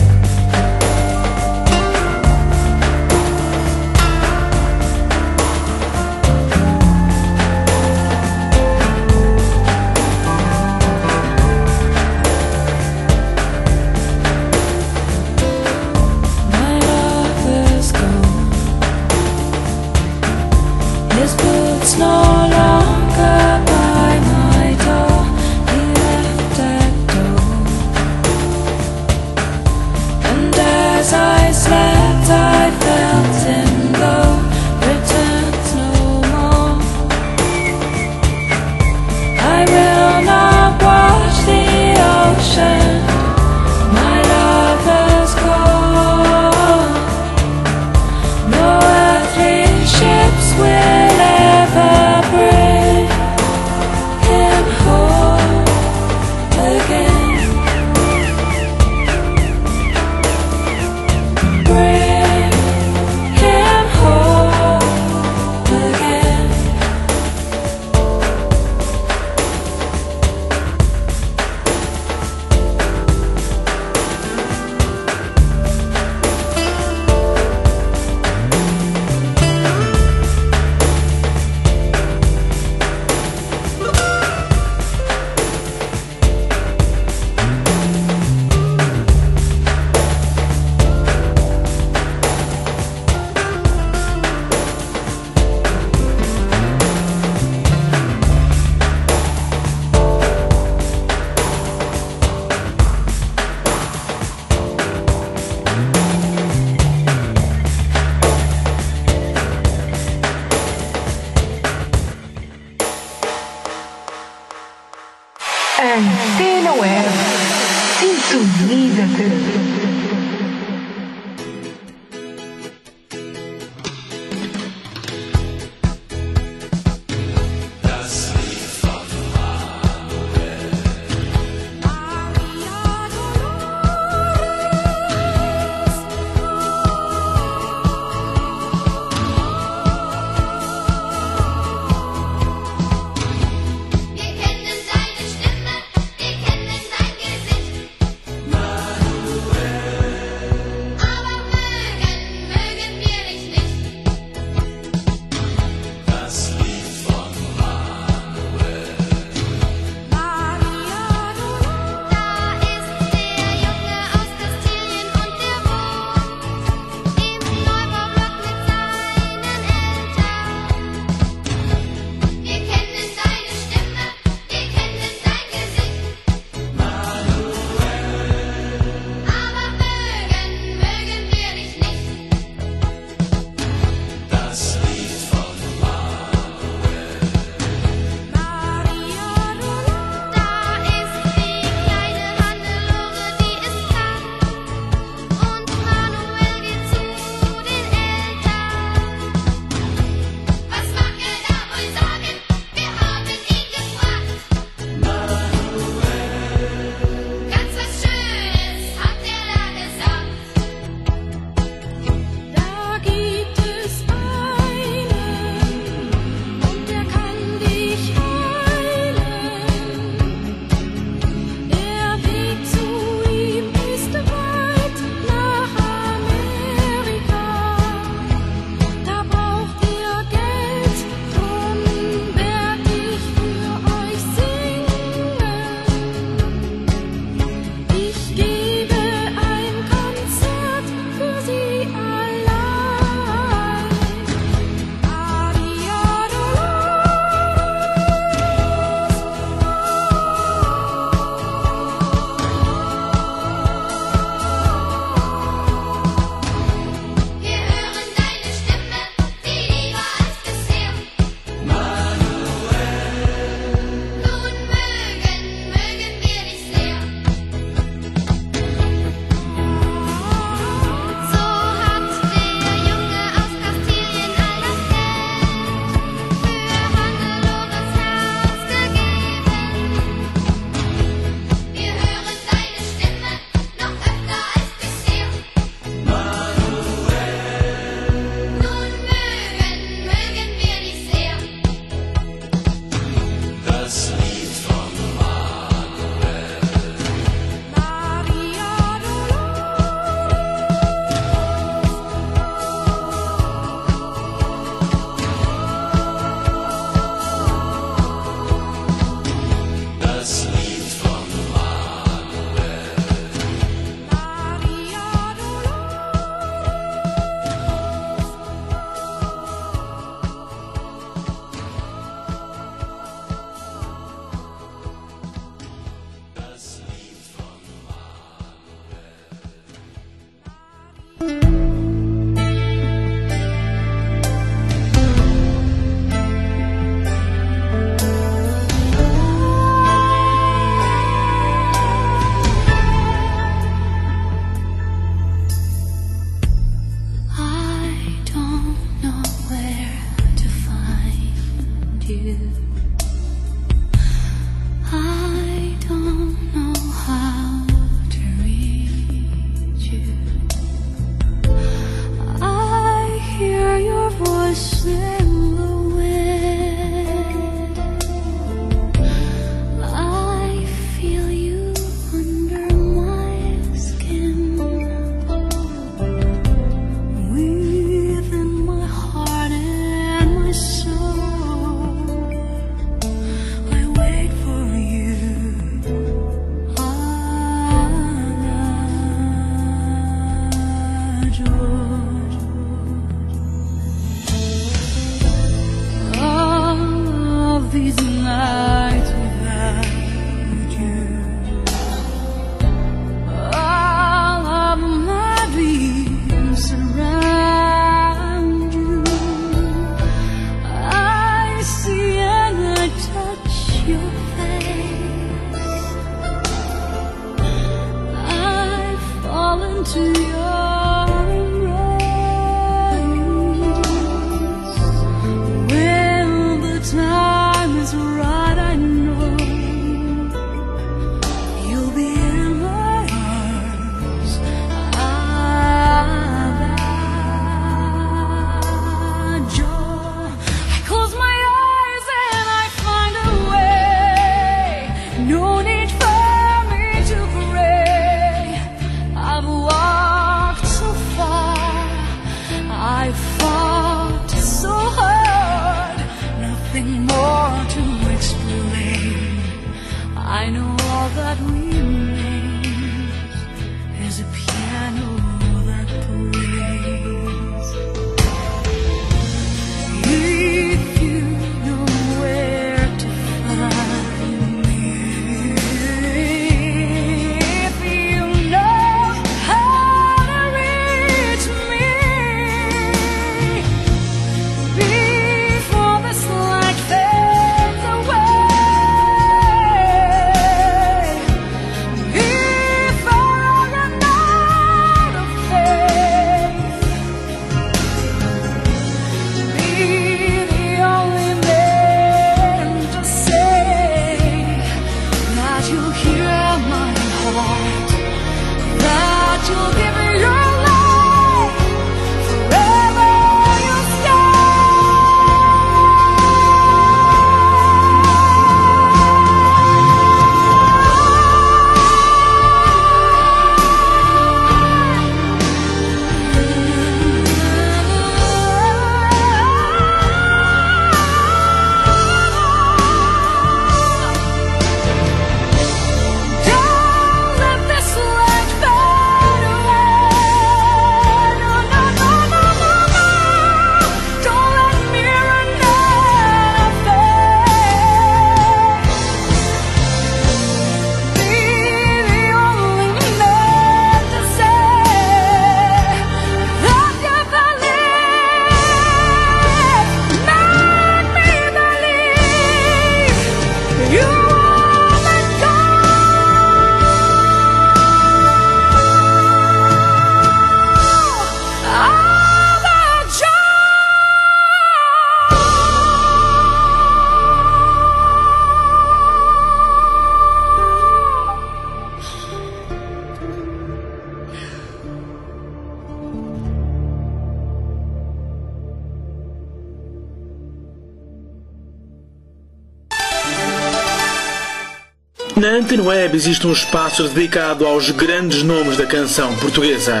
Na Antena Web existe um espaço dedicado aos grandes nomes da canção portuguesa.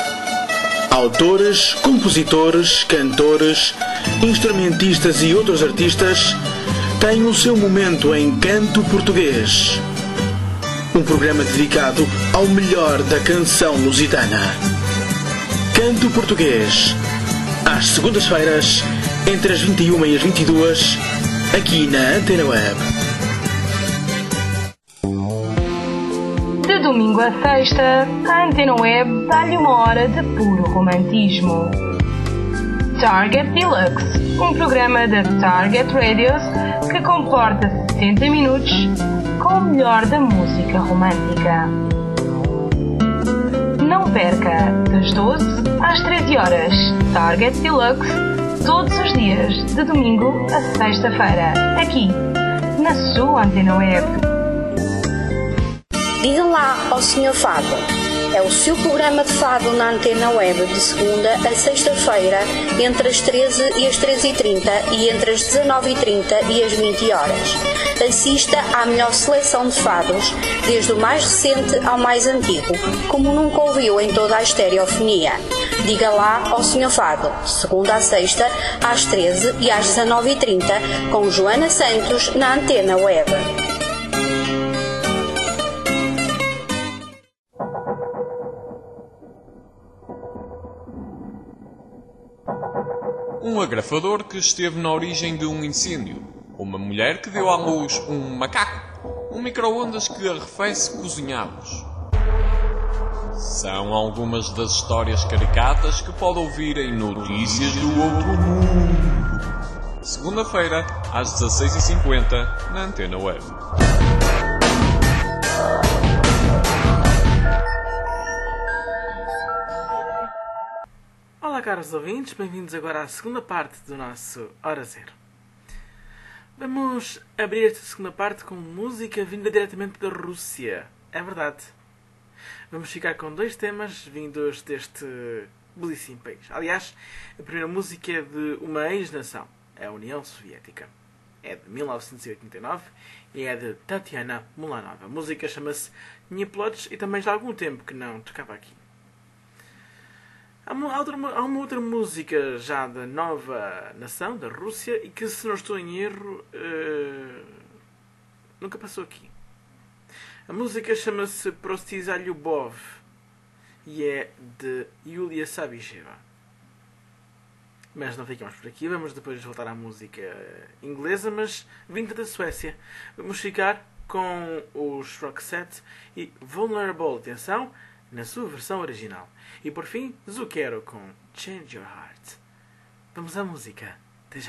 Autores, compositores, cantores, instrumentistas e outros artistas têm o seu momento em Canto Português. Um programa dedicado ao melhor da canção lusitana. Canto Português. Às segundas-feiras, entre as vinte e uma e as vinte e duas, aqui na Antena Web. De domingo a sexta, a Antena Web dá-lhe uma hora de puro romantismo. Target Deluxe, um programa da Target Radios que comporta setenta minutos com o melhor da música romântica. Não perca, das doze às treze horas, Target Deluxe, todos os dias, de domingo a sexta-feira, aqui, na sua Antena Web. Diga lá ao senhor Fado, É o seu programa de fado na Antena Web de segunda a sexta-feira, entre as treze e as treze e trinta e entre as dezanove e trinta e as vinte horas. Assista à melhor seleção de fados, desde o mais recente ao mais antigo, como nunca ouviu em toda a estereofonia. Diga lá ao senhor Fado, de segunda a sexta, às treze e às dezanove e trinta, com Joana Santos na Antena Web. Um agrafador que esteve na origem de um incêndio. Uma mulher que deu à luz um macaco. Um micro-ondas que arrefece cozinhados. São algumas das histórias caricatas que pode ouvir em Notícias do Outro Mundo. Segunda-feira, às dezasseis e cinquenta, na Antena Web. Olá, caros ouvintes, bem-vindos agora à segunda parte do nosso Hora Zero. Vamos abrir esta segunda parte com música vinda diretamente da Rússia. É verdade. Vamos ficar com dois temas vindos deste belíssimo país. Aliás, a primeira música é de uma ex-nação, é a União Soviética. É de mil novecentos e oitenta e nove e é de Tatiana Mulanova. A música chama-se Niplodes e também já há algum tempo que não tocava aqui. Há uma, outra, há uma outra música já da nova nação, da Rússia, e que, se não estou em erro, uh, nunca passou aqui. A música chama-se Prosty za Lyubov e é de Yulia Savicheva. Mas não ficamos por aqui, vamos depois voltar à música inglesa, mas vinda da Suécia. Vamos ficar com os Roxette e Vulnerable, atenção, na sua versão original. E por fim, Zucchero com Change Your Heart. Vamos à música. Até já.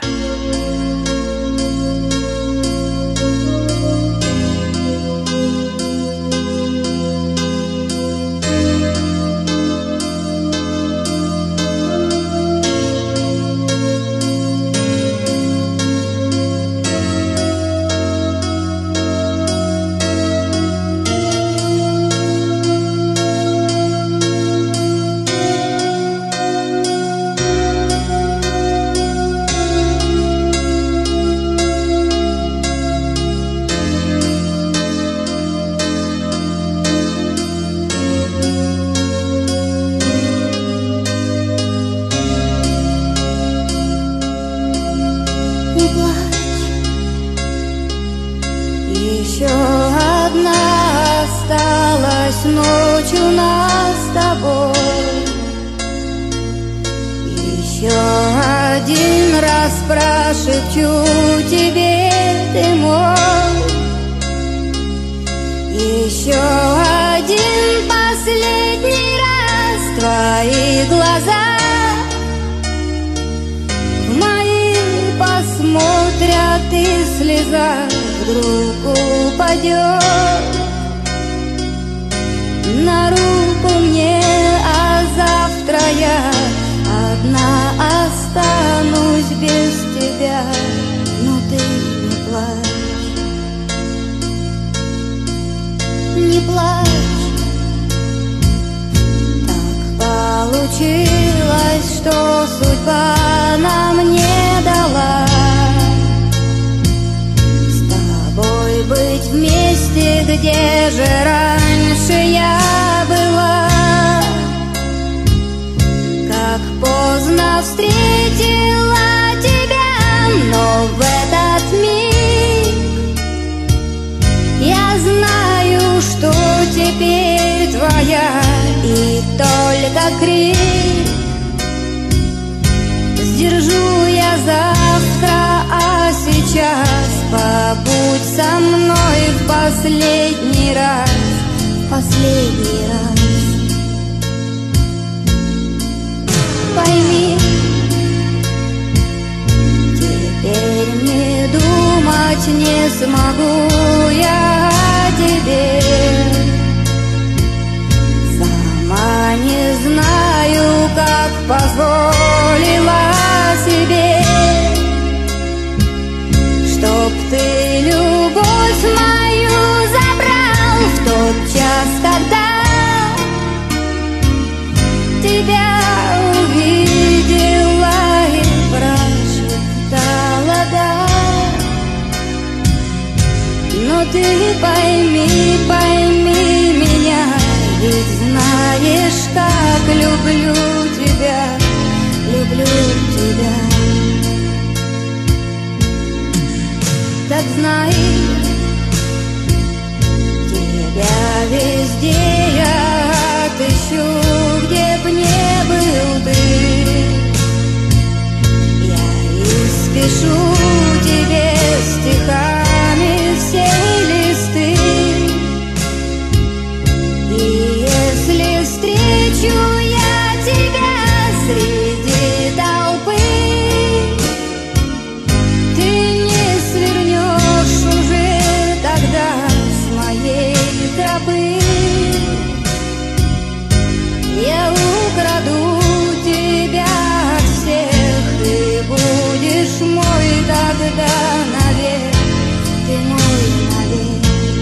Ночь у нас с тобой. Еще один раз прошепчу тебе, ты мой. Еще один последний раз твои глаза в мои посмотрят, и слеза вдруг упадет на руку мне, а завтра я одна останусь без тебя. Но ты не плачь, не плачь. Так получилось, что судьба нам не дала с тобой быть вместе, где же раньше я была. Как поздно встретила тебя, но в этот миг я знаю, что теперь твоя, и только крик сдержу я завтра, а сейчас побудь со мной в последний раз, в последний раз. Пойми, теперь не думать не смогу я о тебе. Сама не знаю, как позволила себе, чтоб ты любовь мою забрал в тот час, когда так люблю тебя, люблю тебя. Так знай, тебя везде я отыщу, где б не был ты. Я испишу тебе стихами все листы. И если встречу я тебя среди толпы, ты не свернешь уже тогда с моей тропы. Я украду тебя от всех, ты будешь мой тогда навек, ты мой навек.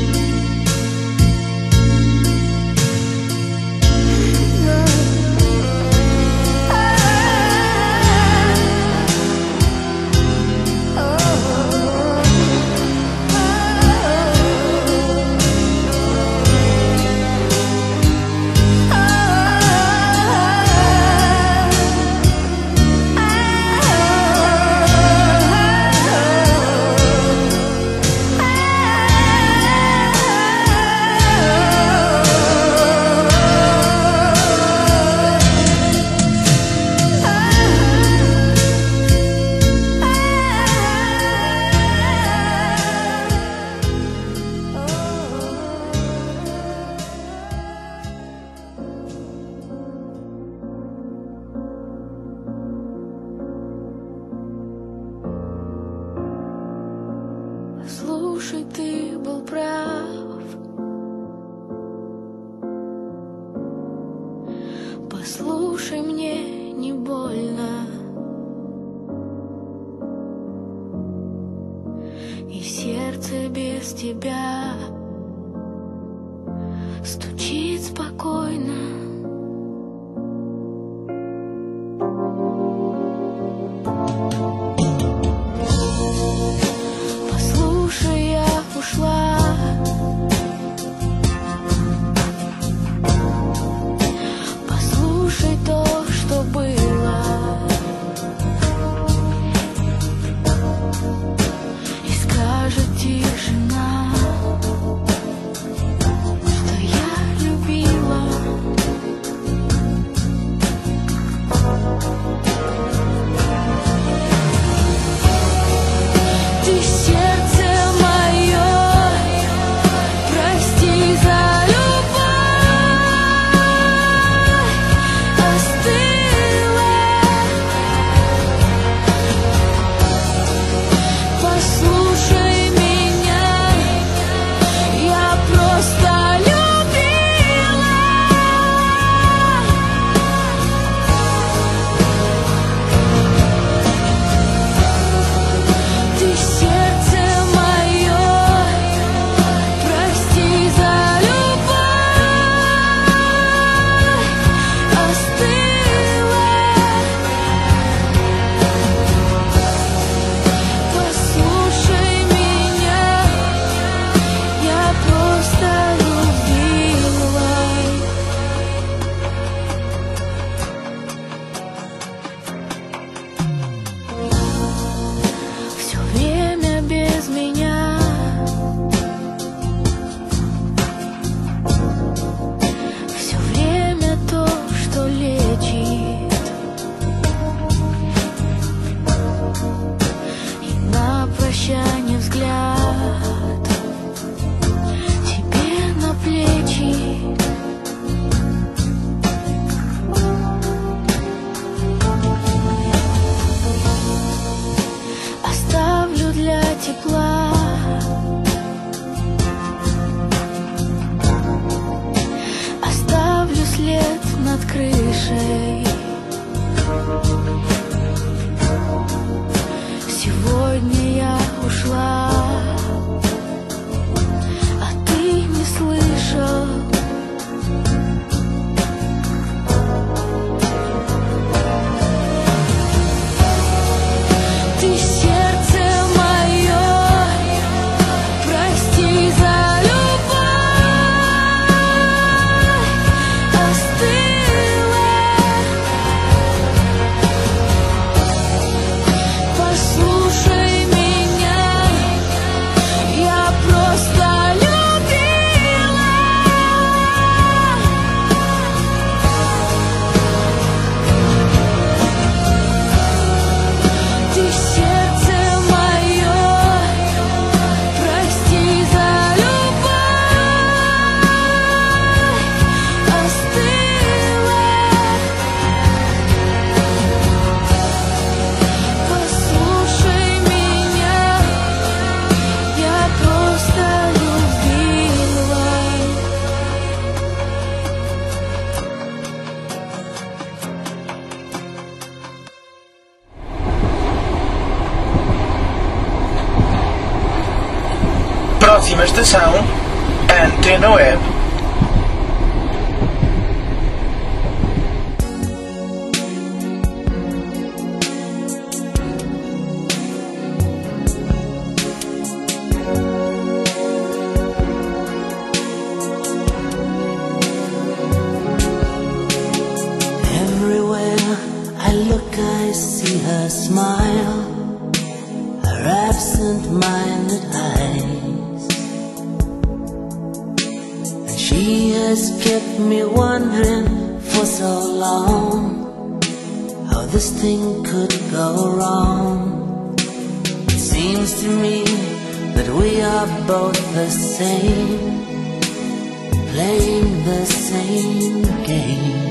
Слушай, ты был прав. Послушай, мне не больно. И сердце без тебя стучит спокойно. Ушла. Послушай то, что было, и скажет тишина. Próxima estação, Antena Web. Everywhere I look, I see her smile, her absent-minded eyes, and she has kept me wondering for so long how this thing could go wrong. It seems to me that we are both the same, playing the same game.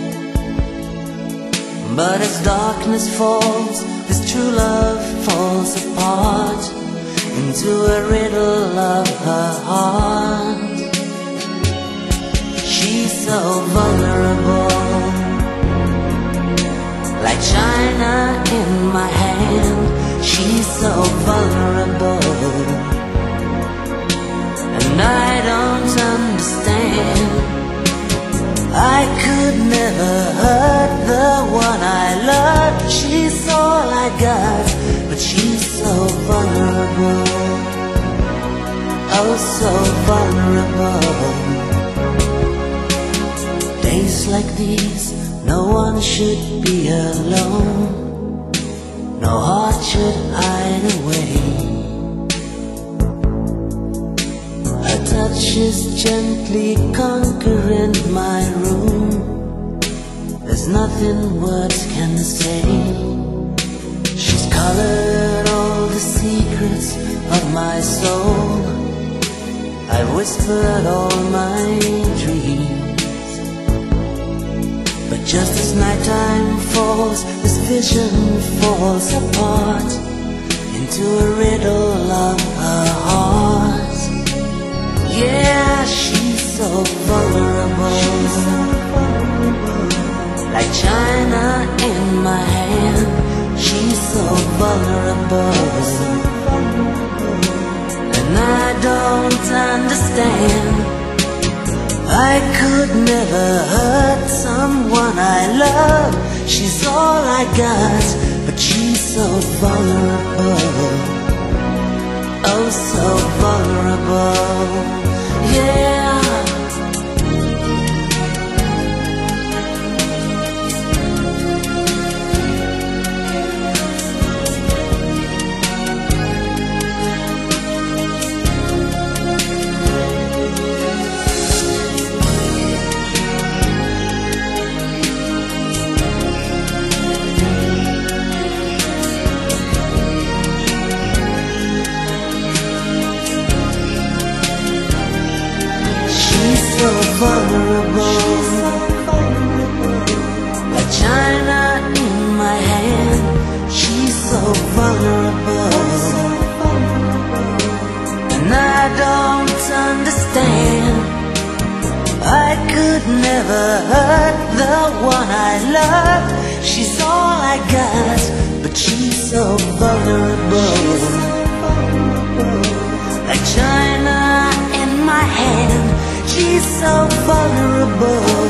But as darkness falls, this true love falls apart into a riddle of her heart. She's so vulnerable, like china in my hand. She's so vulnerable, and I don't understand. I could never hurt the one I love. She's all I got, but she's so vulnerable, oh so vulnerable. Days like these, no one should be alone, no heart should hide away. Her touch is gently conquering my room, there's nothing words can say. She's colored all the secrets of my soul, I've whispered all my dreams. But just as nighttime falls, this vision falls apart into a riddle of her heart. Yeah, she's so vulnerable, like china in my hand. She's so vulnerable, and I don't understand. I could never hurt someone I love. She's all I got, but she's so vulnerable, oh so vulnerable. Yeah. So vulnerable, like china in my hand. She's so vulnerable, and I don't understand. I could never hurt the one I love. She's all I got, but she's so vulnerable, like china in my hand. She's so vulnerable,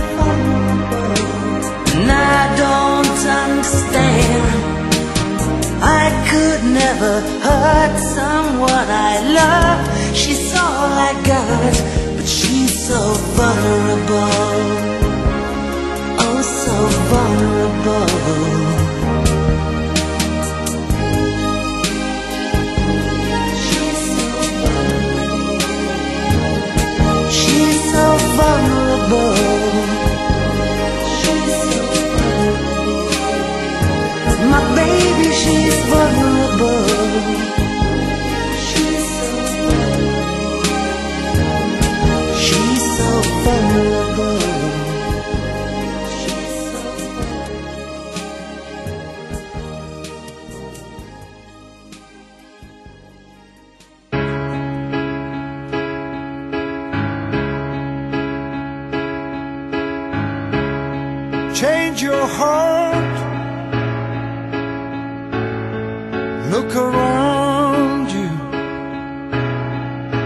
and I don't understand. I could never hurt someone I love. She's all I got, but she's so vulnerable, oh so vulnerable. She's so vulnerable, she's so vulnerable. My baby, she's vulnerable, she's so vulnerable. She's so vulnerable. Change your heart, look around you.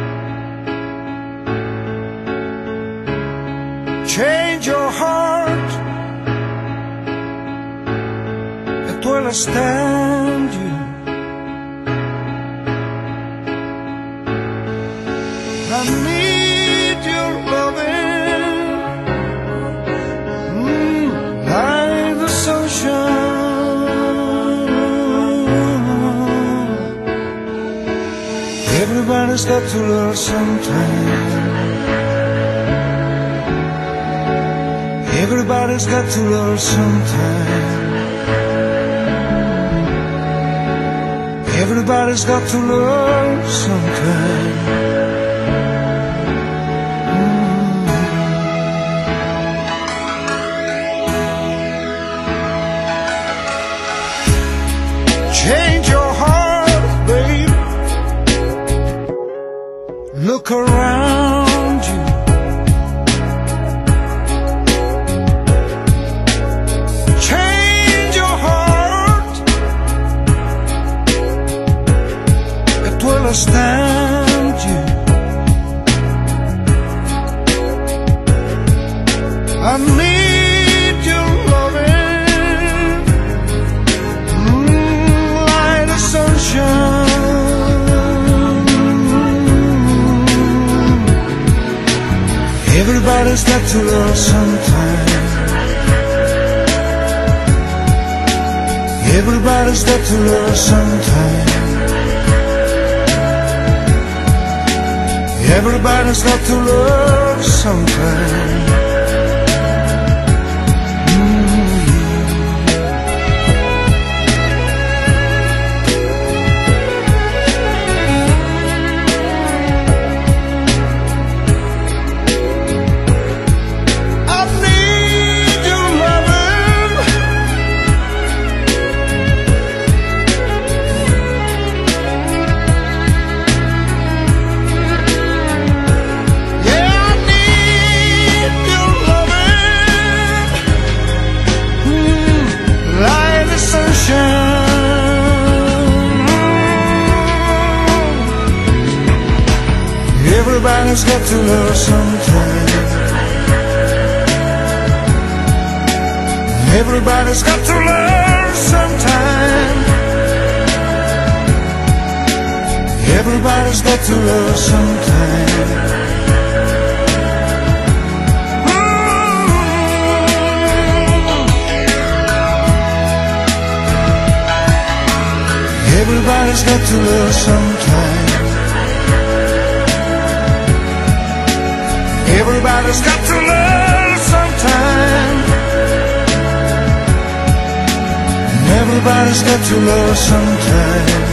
to understand you. I need your loving, mm, like the sunshine. Everybody's got to learn sometime. Everybody's got to learn sometime. Everybody's got to learn sometime. Change your heart, babe. Look around you. Change your heart. It will understand you. I need your loving, mm, like the sunshine. Everybody's got to learn sometime. Everybody's got to learn sometime. Everybody's got to learn sometime. Everybody's got to learn sometime. Everybody's got to learn sometime. Everybody's got to learn sometime. Everybody's got to learn sometime. Everybody's got to learn sometime. Everybody's got to learn sometime.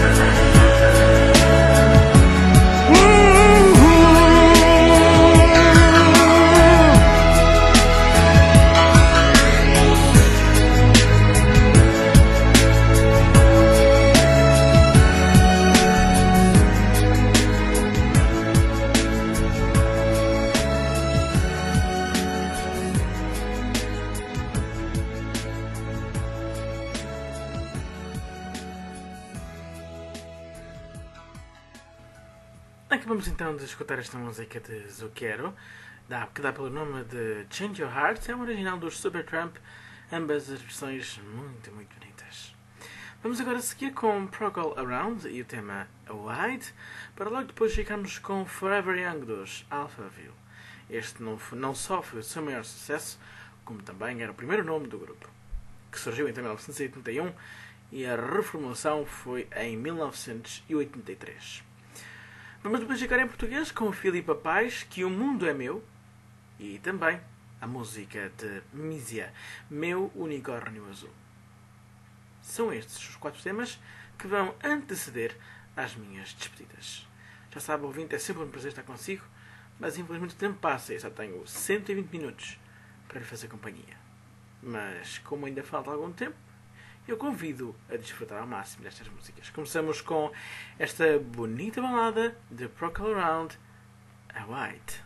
Acabamos então de escutar esta música de Zucchero, que dá pelo nome de Change Your Heart. É uma original dos Supertramp, ambas as versões muito, muito bonitas. Vamos agora seguir com Procol Around e o tema White, para logo depois ficarmos com Forever Young dos Alphaville. Este não, não só foi o seu maior sucesso, como também era o primeiro nome do grupo, que surgiu em mil novecentos e oitenta e um e a reformulação foi em mil novecentos e oitenta e três. Vamos depois ficar em português com o Filipe Paz, Que o Mundo é Meu, e também a música de Mísia, Meu Unicórnio Azul. São estes os quatro temas que vão anteceder às minhas despedidas. Já sabe, ouvinte, é sempre um prazer estar consigo, mas infelizmente o tempo passa e só tenho cento e vinte minutos para lhe fazer companhia. Mas como ainda falta algum tempo, eu convido a desfrutar ao máximo destas músicas. Começamos com esta bonita balada de Procol Around, A White.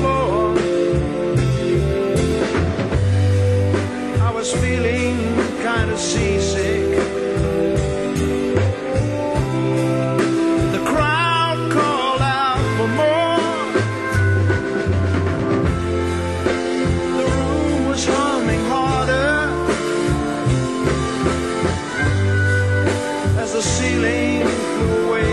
floor. I was feeling kind of seasick. The crowd called out for more. The room was humming harder as the ceiling flew away.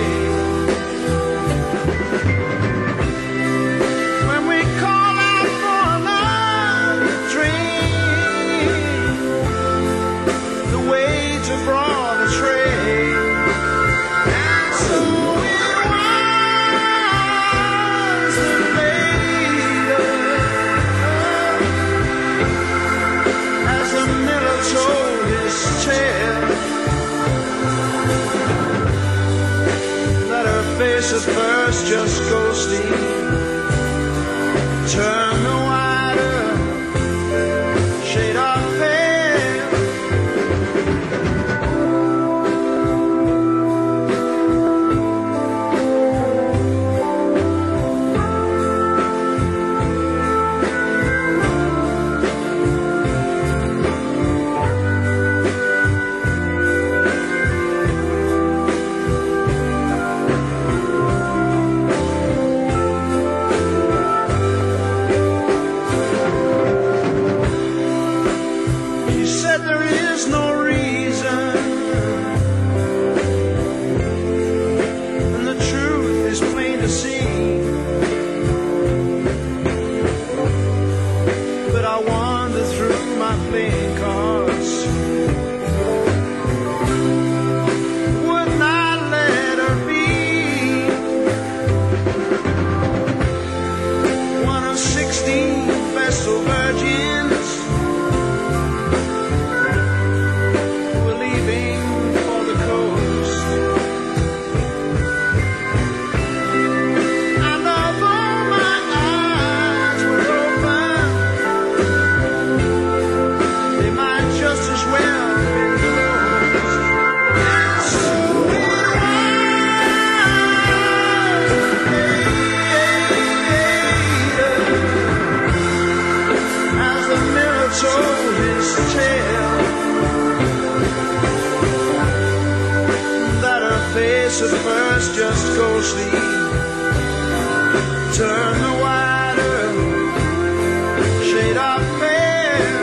When we call out for another drink, the waiter brought a tray. And so it was that later, as the miller told his tale, that her face at first just ghostly turned the wider shade of pale. He said there is no reason, and the truth is plain to see. But I wander through my playing cards, would not let her be one of sixteen Vestal virgins who were leaving for the coast. And although my eyes were open, they might just as well be closed. And so it was, as the mirror told his tale, that her face at first just ghostly turned the wider shade of pale.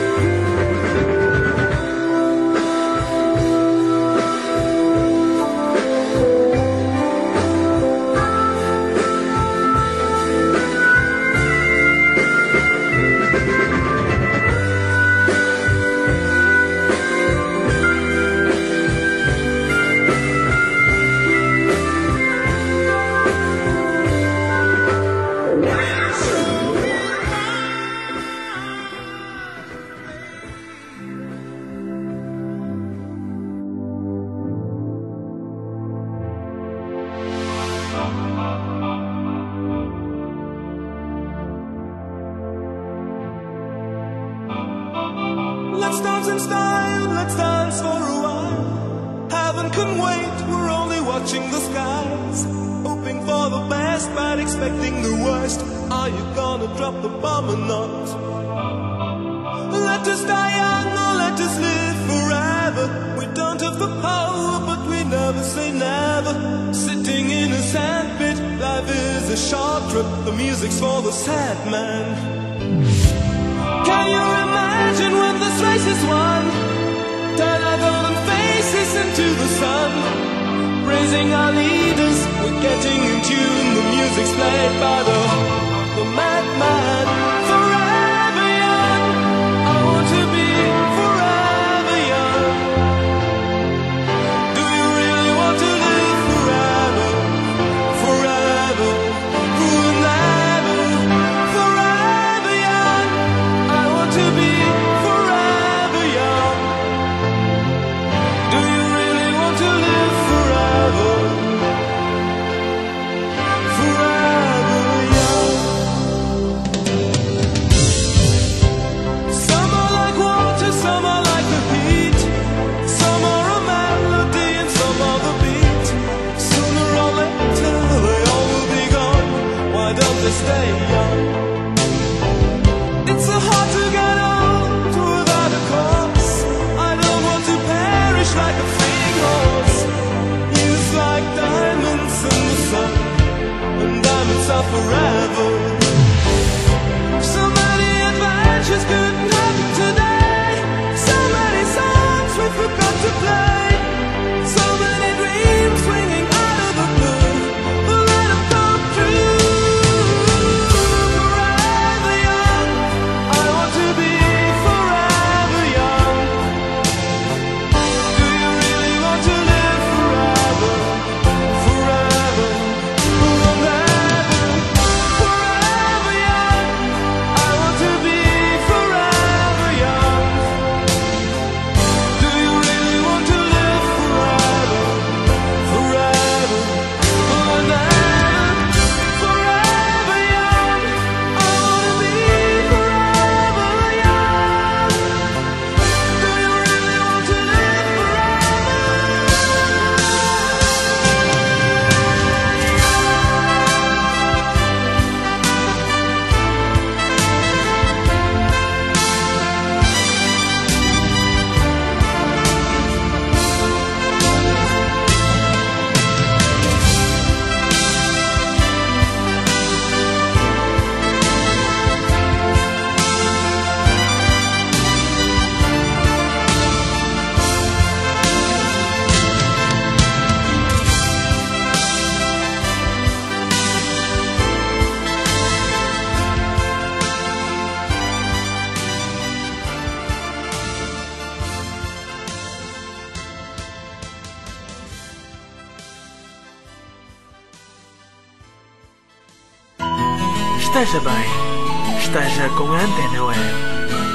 Let's dance in style, let's dance for a while. Heaven can wait, we're only watching the skies. Hoping for the best, but expecting the worst. Are you gonna drop the bomb or not? Let us die young or let us live forever. We don't have the power, but we never say never. Sitting in a sandpit, life is a short trip. The music's for the sad man. Can you imagine when this race is won? Turn our golden faces into the sun. Praising our leaders, we're getting in tune. The music's played by the, the madman. Forever young, I want to be forever young. Do you really want to live forever? Forever, forever, forever young. I want to be forever young. Do you really want to live forever? Forever young. esteja bem, esteja com a Antena Web.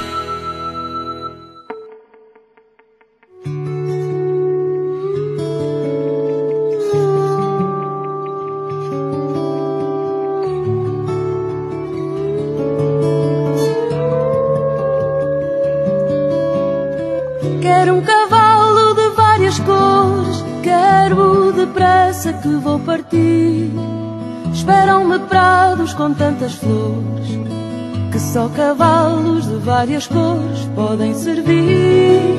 Quero um cavalo de várias cores, quero depressa que vou partir. Esperam-me prados com tantas flores, que só cavalos de várias cores podem servir.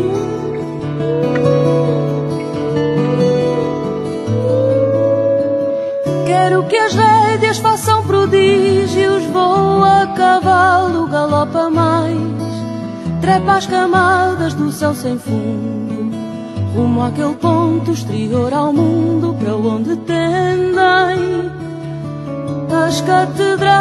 Quero que as rédeas façam prodígios, vou a cavalo, galopa mais. Trepa as camadas do céu sem fundo, rumo àquele ponto exterior ao mundo, para onde tendem as catedrais.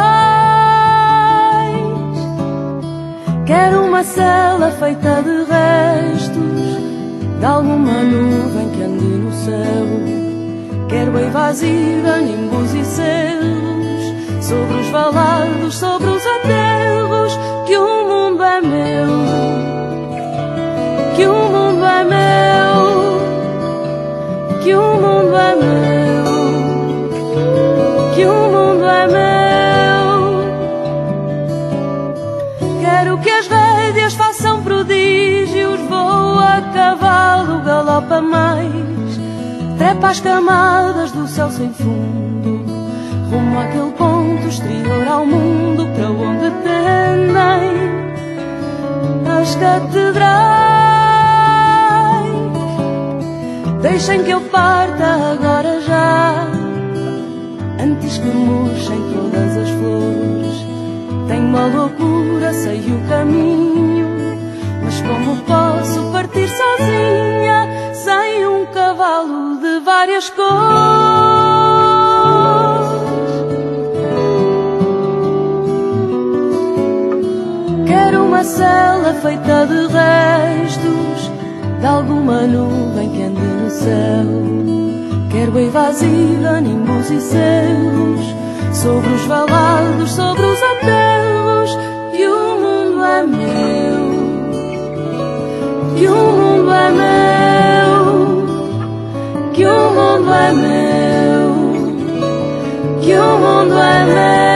Quero uma cela feita de restos de alguma nuvem que ande no céu. Quero evasiva, nimbos e selos sobre os valados, sobre os aterros. Que o mundo é meu, que o mundo é meu, que o mundo é meu, que o mundo é meu. Quero que as rédeas façam prodígios, vou a cavalo, galopa mais. Trepa as camadas do céu sem fundo, rumo àquele ponto exterior ao mundo, para onde tendem as catedrais. Deixem que eu parta agora já, antes que murchem todas as flores. Tenho uma loucura, sei o caminho, mas como posso partir sozinha, sem um cavalo de várias cores? Quero uma cela feita de restos de alguma nuvem que ande no céu. Quero evasiva, nimbos e selos sobre os valados, sobre os aterros. E o mundo é meu, que o mundo é meu, que o mundo é meu, que o mundo é meu.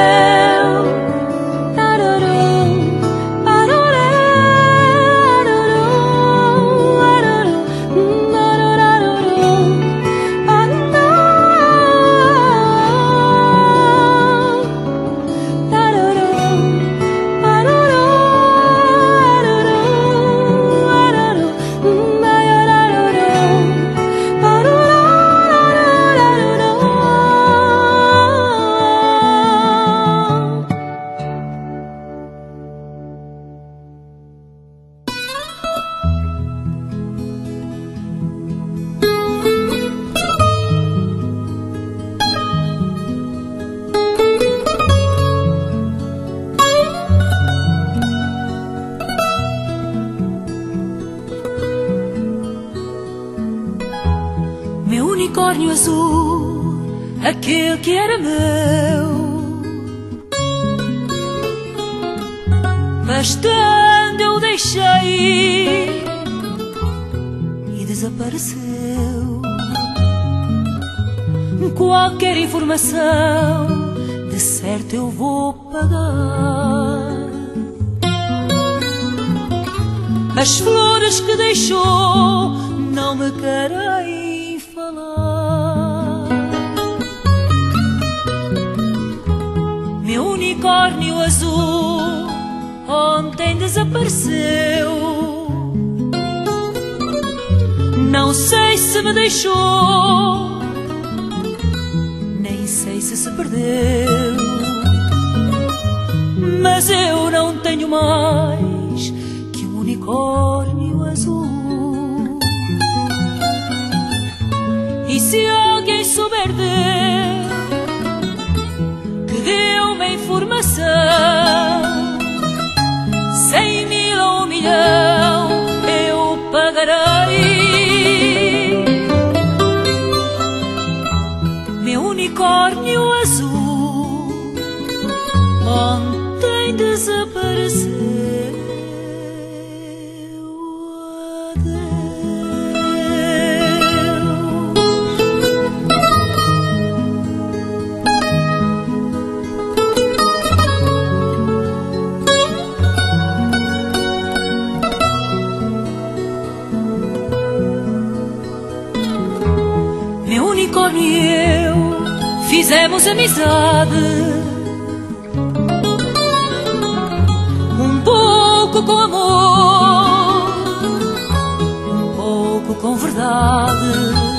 Unicórnio azul, aquele que era meu, bastante eu deixei e desapareceu. Qualquer informação, de certo eu vou pagar. As flores que deixou não me querem falar. Meu unicórnio azul ontem desapareceu. Não sei se me deixou, nem sei se se perdeu, mas eu não tenho mais que um unicórnio azul. E se alguém souber dele, que deu uma informação, cem mil ou um milhão eu pagarei. Meu unicórnio azul, desapareceu. Meu unicórnio e eu fizemos amizade, um pouco com amor, um pouco com verdade.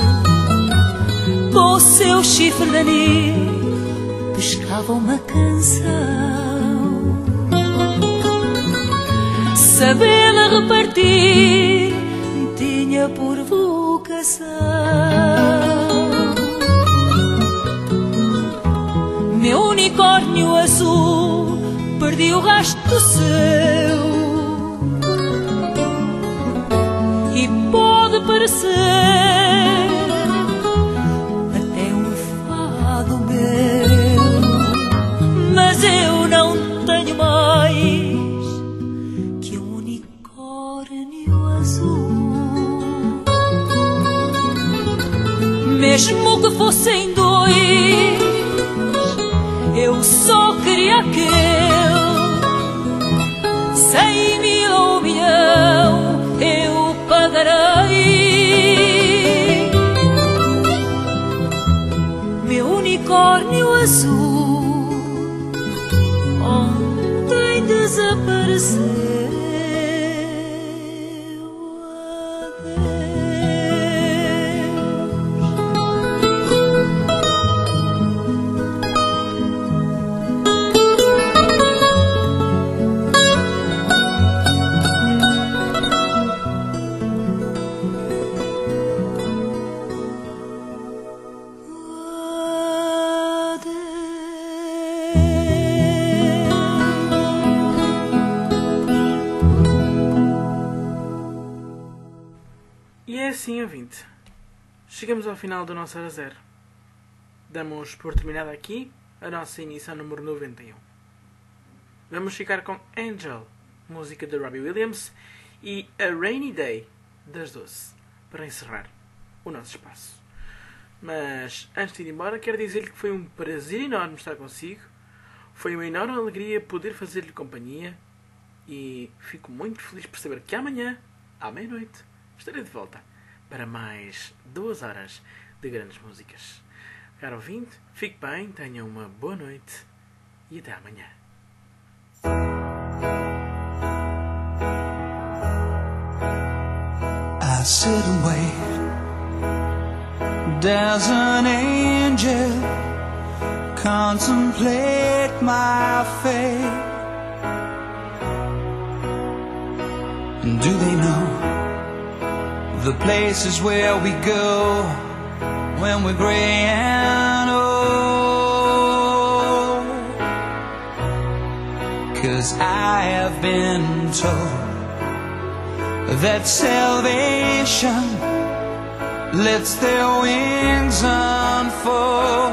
Com o seu chifre de anil pescava uma canção, sabê-la repartir tinha por vocação. Meu unicórnio azul perdi o rastro do seu, e pode parecer até um fado meu, mas eu não tenho mais que um unicórnio azul. Mesmo que fossem dois, eu só queria aquele. Cem mil ou um milhão eu pagarei. Meu unicórnio azul ontem desapareceu. E é assim, ouvinte, chegamos ao final do nosso Hora Zero. Damos por terminada aqui a nossa emissão número noventa e um. Vamos ficar com Angel, música de Robbie Williams, e A Rainy Day, das doze, para encerrar o nosso espaço. Mas, antes de ir embora, quero dizer-lhe que foi um prazer enorme estar consigo, foi uma enorme alegria poder fazer-lhe companhia, e fico muito feliz por saber que amanhã, à meia-noite, estarei de volta para mais duas horas de grandes músicas. Caro ouvinte, fique bem, tenha uma boa noite e até amanhã. I sit and wait. There's an angel contemplate my fate. And do they know the places where we go when we're gray and old? 'Cause I have been told that salvation lets their wings unfold.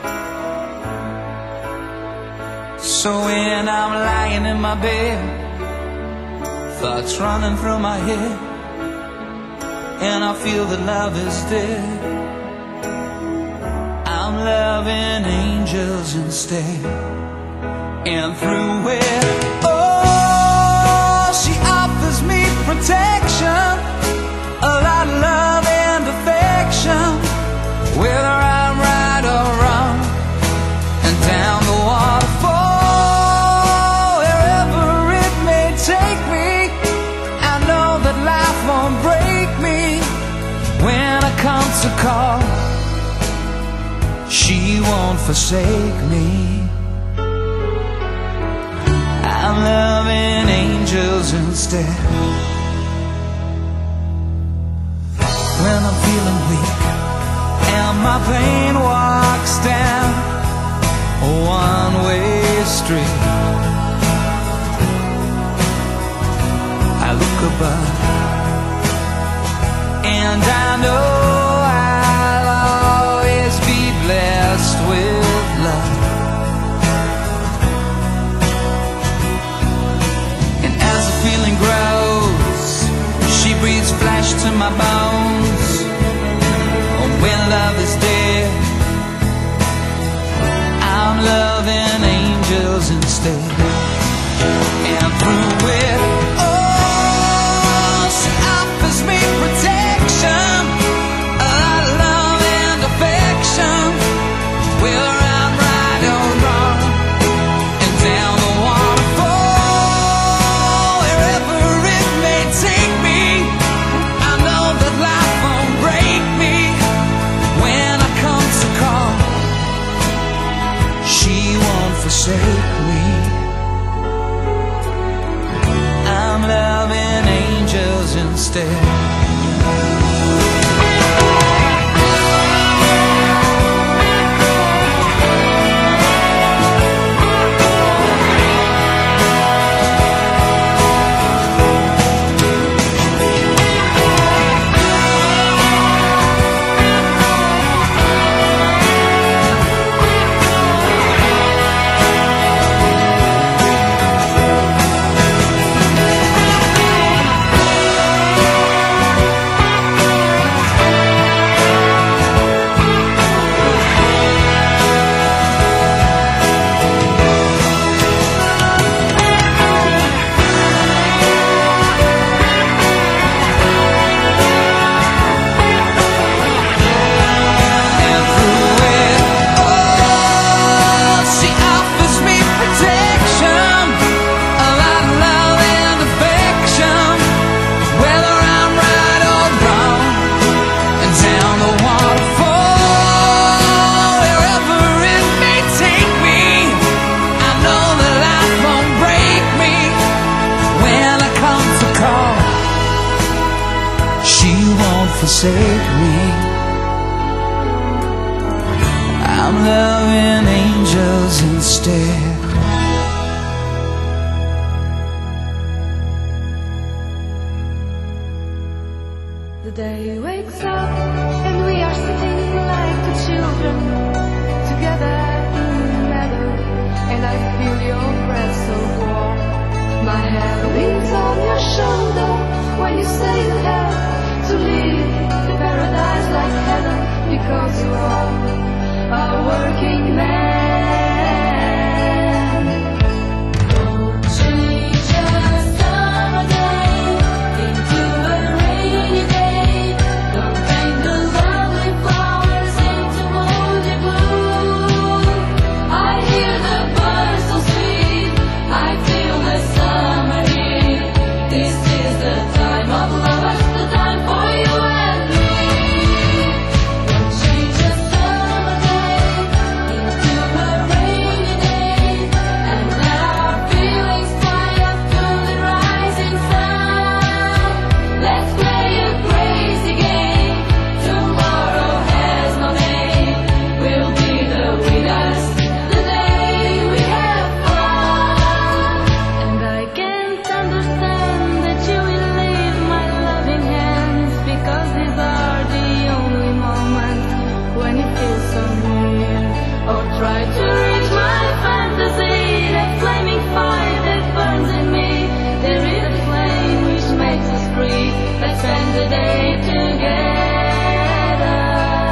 So when I'm lying in my bed, thoughts running through my head, and I feel that love is dead, I'm loving angels instead. And through it, oh, she offers me protection, a lot of love and affection, whether I'm right or wrong. And down the waterfall, wherever it may take me, I know that life won't break me. When I come to call, she won't forsake me. I'm loving angels instead. When I'm feeling weak and my pain walks down a one-way street, I look above and I know I'll always be blessed with love. instead. Forsake me. I'm loving angels instead. The day wakes up and we are sitting like two children together in the meadow, and I feel your breath so warm. My hand leans on your shoulder when you say you have to leave the paradise like heaven, because you are a working man. Don't change a summer day into a rainy day. Don't paint the lovely flowers into moldy blue. I hear the birds so sweet, I feel the summer heat. This is the time of love, the time for you and me. Don't change a summer day into a rainy day, and let our feelings fly up to the rising sun. Let's play a crazy game. Tomorrow has no name. We'll be the winners the day we have fun. And I can't understand that you will leave my loving hands, because these are the only moments when you feel so near. Oh, try to reach my fantasy, that flaming fire that burns in me. There is a flame which makes us free. Let's spend the day together.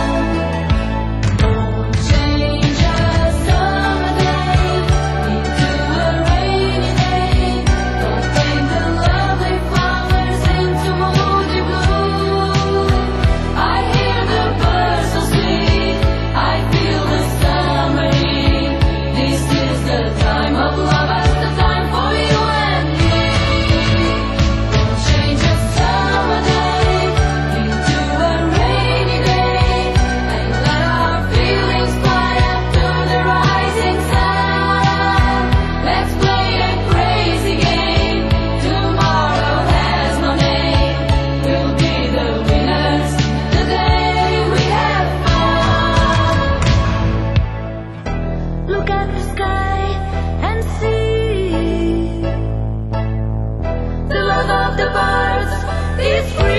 Don't change a summer day into a rainy day. Don't paint the lovely flowers into moldy blue. I hear the birds so sweet, I feel the summer heat. This is the time of love, it's the time for you and me. Don't change a summer day into a rainy day, and let our feelings fly up to the rising sun. Let's play a crazy game. Tomorrow has no name. We'll be the winners the day we have fun. Look at the sky and see the love of the birds is free.